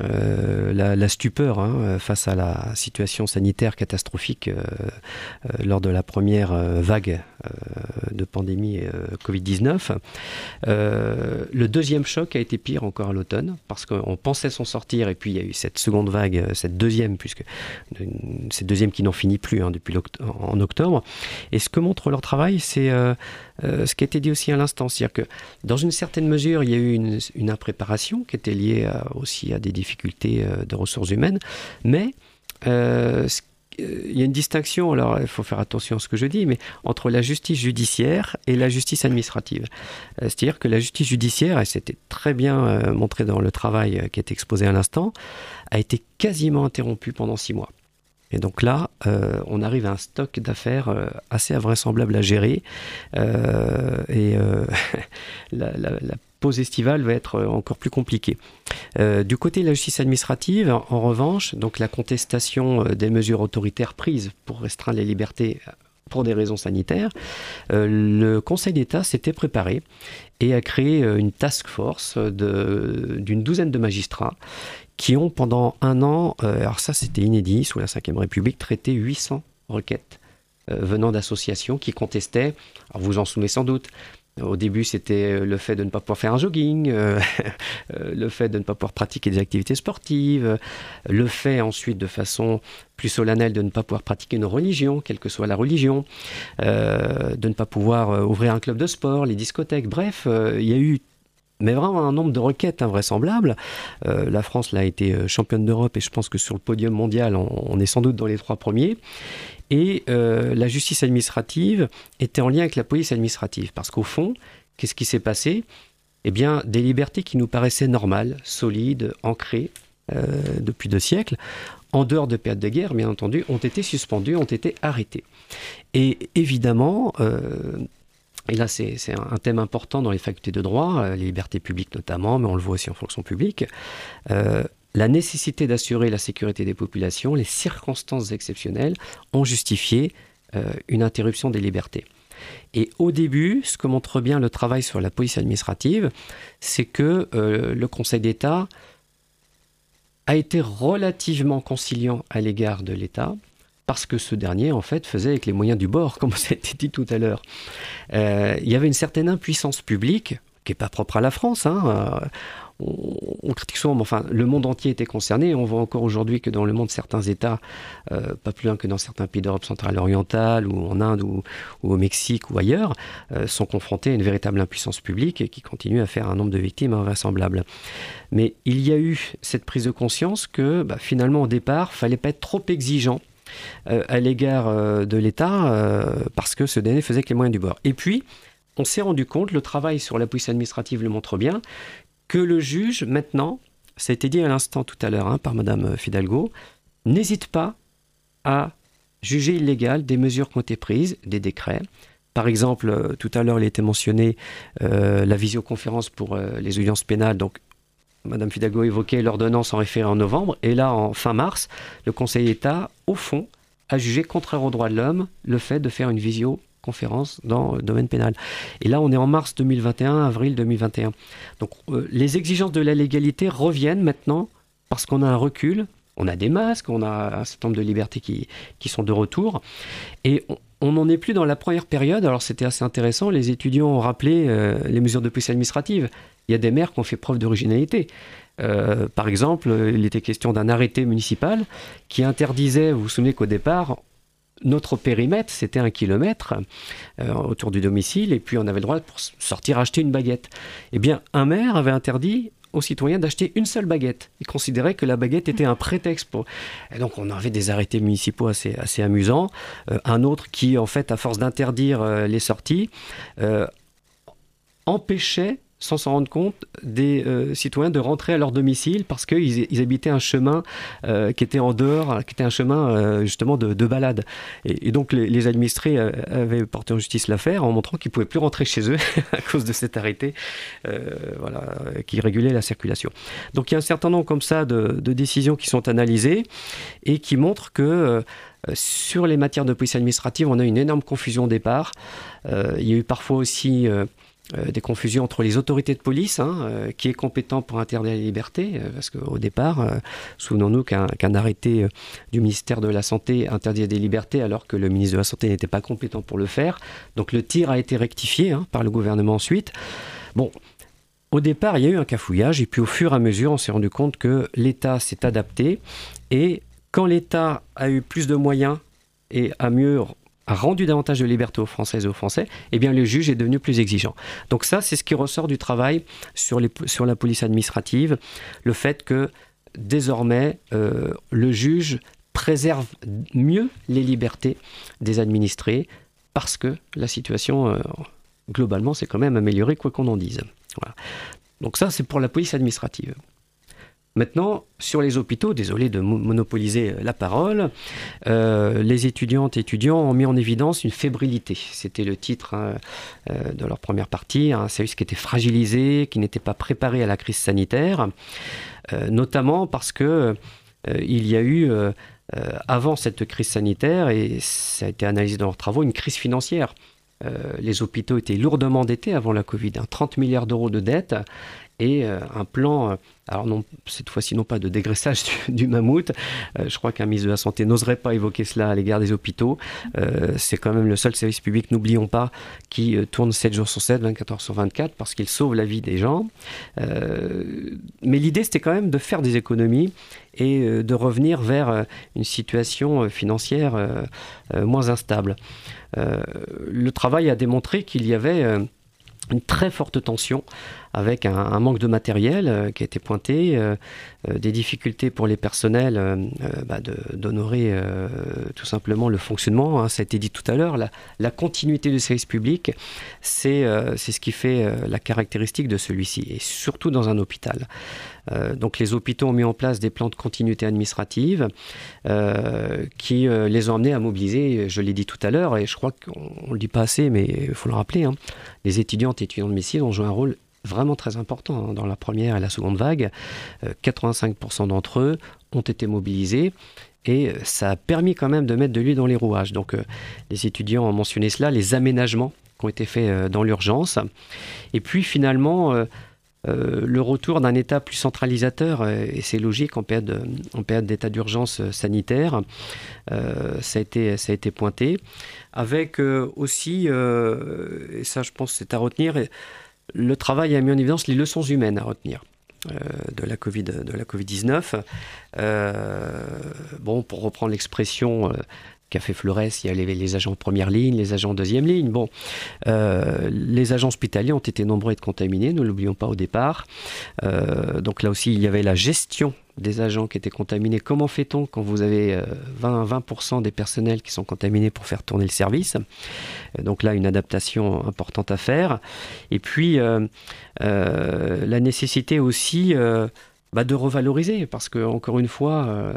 la stupeur face à la situation sanitaire catastrophique lors de la première vague de pandémie Covid-19. Le deuxième choc a été pire encore à l'automne, parce qu'on pensait s'en sortir, et puis il y a eu cette seconde vague, cette deuxième, cette deuxième qui n'en finit plus depuis en octobre. Et ce que montre leur travail, c'est ce qui a été dit aussi à l'instant, c'est-à-dire que dans une certaine mesure, il y a eu une impréparation qui était liée aussi à des difficultés de ressources humaines, mais il y a une distinction, alors il faut faire attention à ce que je dis, mais entre la justice judiciaire et la justice administrative. C'est-à-dire que la justice judiciaire, et c'était très bien montré dans le travail qui est exposé à l'instant, a été quasiment interrompue pendant 6 mois. Et donc là, on arrive à un stock d'affaires assez invraisemblable à gérer. La pause estivale va être encore plus compliquée. Du côté de la justice administrative, en revanche, donc la contestation des mesures autoritaires prises pour restreindre les libertés pour des raisons sanitaires, le Conseil d'État s'était préparé et a créé une task force d'une 12aine de magistrats qui ont pendant 1 an, alors ça c'était inédit, sous la Ve République, traité 800 requêtes venant d'associations qui contestaient, alors vous en souvenez sans doute, Au début, c'était le fait de ne pas pouvoir faire un jogging, le fait de ne pas pouvoir pratiquer des activités sportives, le fait ensuite, de façon plus solennelle, de ne pas pouvoir pratiquer une religion, quelle que soit la religion, de ne pas pouvoir ouvrir un club de sport, les discothèques. Bref, il y a eu vraiment un nombre de requêtes invraisemblables. La France là, a été championne d'Europe et je pense que sur le podium mondial, on est sans doute dans les 3 premiers. Et la justice administrative était en lien avec la police administrative. Parce qu'au fond, qu'est-ce qui s'est passé ? Eh bien, des libertés qui nous paraissaient normales, solides, ancrées depuis 2 siècles, en dehors de période de guerre, bien entendu, ont été suspendues, ont été arrêtées. Et évidemment, et là c'est un thème important dans les facultés de droit, les libertés publiques notamment, mais on le voit aussi en fonction publique, la nécessité d'assurer la sécurité des populations, les circonstances exceptionnelles ont justifié une interruption des libertés. Et au début, ce que montre bien le travail sur la police administrative, c'est que le Conseil d'État a été relativement conciliant à l'égard de l'État, parce que ce dernier, en fait, faisait avec les moyens du bord, comme ça a été dit tout à l'heure. Il y avait une certaine impuissance publique, qui n'est pas propre à la France, hein. On critique souvent, mais enfin, le monde entier était concerné. On voit encore aujourd'hui que dans le monde, certains États, pas plus loin que dans certains pays d'Europe centrale orientale, ou en Inde, ou au Mexique, ou ailleurs, sont confrontés à une véritable impuissance publique et qui continue à faire un nombre de victimes invraisemblables. Mais il y a eu cette prise de conscience que, finalement, au départ, il ne fallait pas être trop exigeant à l'égard de l'État, parce que ce dernier faisait avec les moyens du bord. Et puis, on s'est rendu compte, le travail sur la police administrative le montre bien, que le juge, maintenant, ça a été dit à l'instant tout à l'heure par Madame Fidalgo, n'hésite pas à juger illégales des mesures qui ont été prises, des décrets. Par exemple, tout à l'heure, il a été mentionné la visioconférence pour les audiences pénales. Donc, Madame Fidalgo évoquait l'ordonnance en référé en novembre. Et là, en fin mars, le Conseil d'État, au fond, a jugé contraire aux droits de l'homme le fait de faire une visioconférence dans le domaine pénal. Et là, on est en mars 2021, avril 2021. Donc, les exigences de la légalité reviennent maintenant parce qu'on a un recul, on a des masques, on a un certain nombre de libertés qui sont de retour. Et on n'en est plus dans la première période. Alors, c'était assez intéressant. Les étudiants ont rappelé les mesures de police administrative. Il y a des maires qui ont fait preuve d'originalité. Par exemple, il était question d'un arrêté municipal qui interdisait, vous vous souvenez qu'au départ, notre périmètre, c'était 1 kilomètre autour du domicile, et puis on avait le droit pour sortir acheter une baguette. Eh bien, un maire avait interdit aux citoyens d'acheter une seule baguette. Il considérait que la baguette était un prétexte pour... Et donc on avait des arrêtés municipaux assez amusants. Un autre qui, en fait, à force d'interdire les sorties, empêchait, sans s'en rendre compte, des citoyens de rentrer à leur domicile parce qu'ils habitaient un chemin qui était en dehors, qui était un chemin justement de balade. Et donc les administrés avaient porté en justice l'affaire en montrant qu'ils ne pouvaient plus rentrer chez eux à cause de cet arrêté qui régulait la circulation. Donc il y a un certain nombre comme ça de décisions qui sont analysées et qui montrent que sur les matières de police administrative, on a une énorme confusion au départ. Il y a eu parfois aussi... des confusions entre les autorités de police, qui est compétent pour interdire la liberté, parce qu'au départ, souvenons-nous qu'un arrêté du ministère de la Santé interdisait des libertés alors que le ministre de la Santé n'était pas compétent pour le faire. Donc le tir a été rectifié par le gouvernement ensuite. Bon, au départ, il y a eu un cafouillage, et puis au fur et à mesure, on s'est rendu compte que l'État s'est adapté, et quand l'État a eu plus de moyens et a rendu davantage de liberté aux Françaises et aux Français, eh bien le juge est devenu plus exigeant. Donc ça, c'est ce qui ressort du travail sur la police administrative, le fait que désormais, le juge préserve mieux les libertés des administrés parce que la situation, globalement, s'est quand même améliorée, quoi qu'on en dise. Voilà. Donc ça, c'est pour la police administrative. Maintenant, sur les hôpitaux, désolé de monopoliser la parole, les étudiantes et étudiants ont mis en évidence une fébrilité. C'était le titre de leur première partie, un service qui était fragilisé, qui n'était pas préparé à la crise sanitaire, notamment parce que il y a eu, avant cette crise sanitaire, et ça a été analysé dans leurs travaux, une crise financière. Les hôpitaux étaient lourdement endettés avant la Covid, 30 milliards d'euros de dettes. et un plan, alors non, cette fois-ci non pas de dégraissage du mammouth, je crois qu'un ministre de la Santé n'oserait pas évoquer cela à l'égard des hôpitaux, c'est quand même le seul service public, n'oublions pas, qui tourne 7 jours sur 7, 24 heures sur 24, parce qu'il sauve la vie des gens. Mais l'idée, c'était quand même de faire des économies et de revenir vers une situation financière moins instable. Le travail a démontré qu'il y avait une très forte tension avec un manque de matériel qui a été pointé, des difficultés pour les personnels d'honorer tout simplement le fonctionnement. Ça a été dit tout à l'heure, la continuité du service public, c'est ce qui fait la caractéristique de celui-ci, et surtout dans un hôpital. Donc les hôpitaux ont mis en place des plans de continuité administrative qui les ont amenés à mobiliser, je l'ai dit tout à l'heure, et je crois qu'on ne le dit pas assez, mais il faut le rappeler, les étudiantes et étudiants de médecine ont joué un rôle vraiment très important dans la première et la seconde vague. 85% d'entre eux ont été mobilisés et ça a permis quand même de mettre de l'huile dans les rouages. Donc les étudiants ont mentionné cela, les aménagements qui ont été faits dans l'urgence. Et puis finalement, le retour d'un État plus centralisateur, et c'est logique en période d'état d'urgence sanitaire, ça a été pointé, avec aussi, et ça je pense c'est à retenir, le travail a mis en évidence les leçons humaines à retenir de la Covid-19. Pour reprendre l'expression qu'a fait Flores, il y a les agents de première ligne, les agents de deuxième ligne. Les agents hospitaliers ont été nombreux à être contaminés, ne l'oublions pas au départ. Donc là aussi, il y avait la gestion des agents qui étaient contaminés. Comment fait-on quand vous avez 20% des personnels qui sont contaminés pour faire tourner le service ? Donc là, une adaptation importante à faire. Et puis, la nécessité aussi de revaloriser, parce que encore une fois,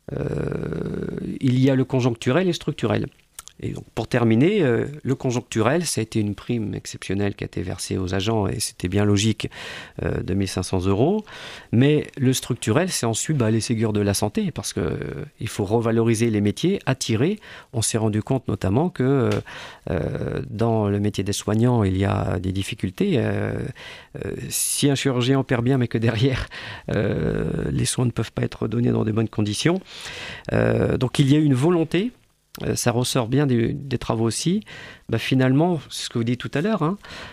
il y a le conjoncturel et le structurel. Et donc, pour terminer, le conjoncturel, ça a été une prime exceptionnelle qui a été versée aux agents, et c'était bien logique, de 1 500 €. Mais le structurel, c'est ensuite les Ségur de la santé, parce qu'il faut revaloriser les métiers, attirer. On s'est rendu compte notamment que dans le métier des soignants, il y a des difficultés. Si un chirurgien opère bien, mais que derrière, les soins ne peuvent pas être donnés dans de bonnes conditions. Donc il y a eu une volonté. Ça ressort bien des travaux aussi. Finalement, c'est ce que vous dites tout à l'heure,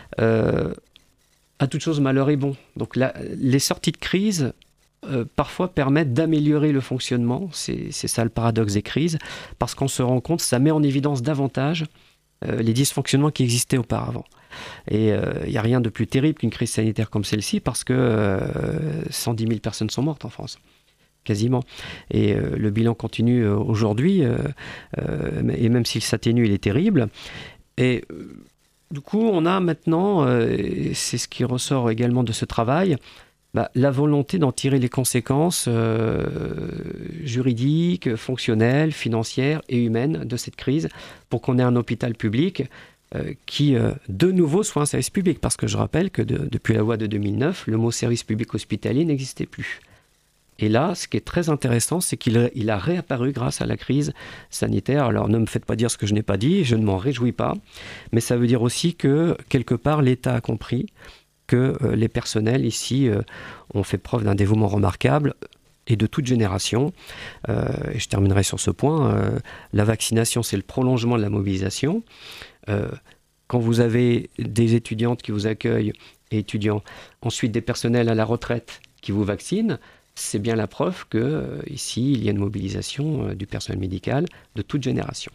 à toute chose malheur est bon. Donc les sorties de crise parfois permettent d'améliorer le fonctionnement. C'est ça le paradoxe des crises, parce qu'on se rend compte, ça met en évidence davantage les dysfonctionnements qui existaient auparavant. Et il n'y a rien de plus terrible qu'une crise sanitaire comme celle-ci, parce que 110 000 personnes sont mortes en France. Quasiment. Et le bilan continue aujourd'hui, et même s'il s'atténue, il est terrible. Et du coup, on a maintenant, et c'est ce qui ressort également de ce travail, la volonté d'en tirer les conséquences juridiques, fonctionnelles, financières et humaines de cette crise, pour qu'on ait un hôpital public qui, de nouveau, soit un service public. Parce que je rappelle que depuis la loi de 2009, le mot service public hospitalier n'existait plus. Et là, ce qui est très intéressant, c'est qu'il a réapparu grâce à la crise sanitaire. Alors, ne me faites pas dire ce que je n'ai pas dit, je ne m'en réjouis pas. Mais ça veut dire aussi que, quelque part, l'État a compris que les personnels ici ont fait preuve d'un dévouement remarquable, et de toute génération. Et je terminerai sur ce point. La vaccination, c'est le prolongement de la mobilisation. Quand vous avez des étudiantes qui vous accueillent, et étudiants, ensuite des personnels à la retraite qui vous vaccinent, c'est bien la preuve qu'ici, il y a une mobilisation du personnel médical de toute génération.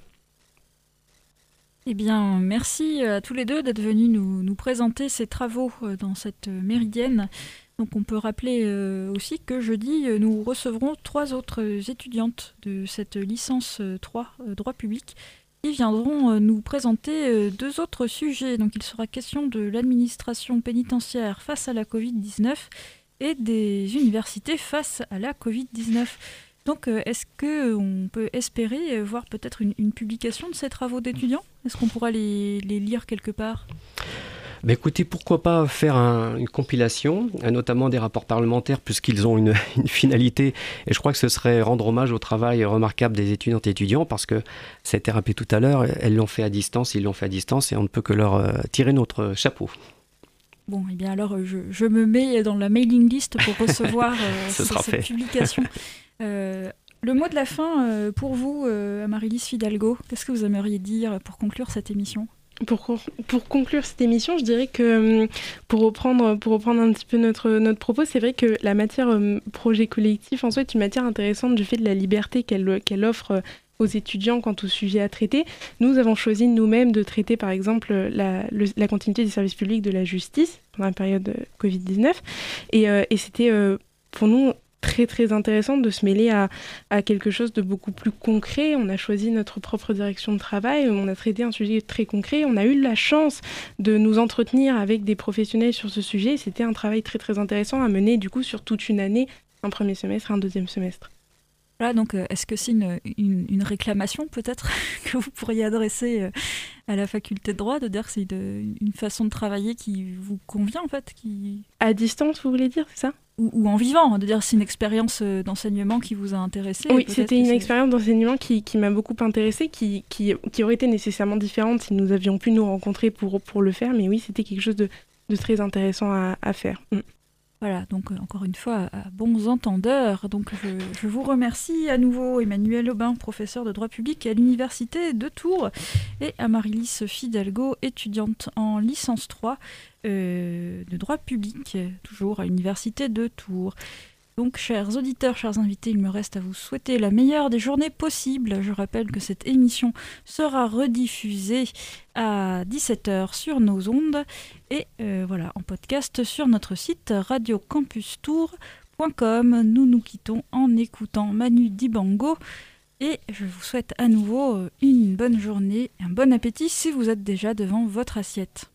Eh bien, merci à tous les deux d'être venus nous présenter ces travaux dans cette méridienne. Donc on peut rappeler aussi que jeudi, nous recevrons 3 autres étudiantes de cette licence 3 droit public qui viendront nous présenter 2 autres sujets. Donc il sera question de l'administration pénitentiaire face à la Covid-19 et des universités face à la Covid-19. Donc, est-ce qu'on peut espérer voir peut-être une publication de ces travaux d'étudiants ? Est-ce qu'on pourra les lire quelque part ? Écoutez, pourquoi pas faire une compilation, notamment des rapports parlementaires, puisqu'ils ont une finalité. Et je crois que ce serait rendre hommage au travail remarquable des étudiantes et étudiants, parce que ça a été rappelé tout à l'heure, elles l'ont fait à distance, ils l'ont fait à distance, et on ne peut que leur tirer notre chapeau. Bon, eh bien alors je me mets dans la mailing list pour recevoir cette publication. Le mot de la fin pour vous, Amaryllis Fidalgo, qu'est-ce que vous aimeriez dire pour conclure cette émission ? Pour conclure cette émission, je dirais que pour reprendre un petit peu notre propos, c'est vrai que la matière projet collectif en soi est une matière intéressante du fait de la liberté qu'elle offre aux étudiants quant au sujet à traiter. Nous avons choisi nous-mêmes de traiter par exemple la continuité des services publics de la justice pendant la période Covid-19 et c'était pour nous très très intéressant de se mêler à quelque chose de beaucoup plus concret. On a choisi notre propre direction de travail, on a traité un sujet très concret, on a eu la chance de nous entretenir avec des professionnels sur ce sujet. C'était un travail très très intéressant à mener du coup sur toute une année, un premier semestre, un deuxième semestre. Voilà, donc est-ce que c'est une réclamation peut-être que vous pourriez adresser à la faculté de droit, de dire que c'est une façon de travailler qui vous convient en fait À distance, vous voulez dire, c'est ça ? Ou en vivant, de dire que c'est une expérience d'enseignement qui vous a intéressé. Oui, c'était une expérience d'enseignement qui m'a beaucoup intéressée, qui aurait été nécessairement différente si nous avions pu nous rencontrer pour le faire, mais oui, c'était quelque chose de très intéressant à faire. Voilà, donc encore une fois, à bons entendeurs. Donc je vous remercie à nouveau, Emmanuel Aubin, professeur de droit public à l'Université de Tours, et Amaryllis Fidalgo, étudiante en licence 3 de droit public, toujours à l'Université de Tours. Donc, chers auditeurs, chers invités, il me reste à vous souhaiter la meilleure des journées possibles. Je rappelle que cette émission sera rediffusée à 17h sur nos ondes et en podcast sur notre site radiocampustour.com. Nous nous quittons en écoutant Manu Dibango et je vous souhaite à nouveau une bonne journée et un bon appétit si vous êtes déjà devant votre assiette.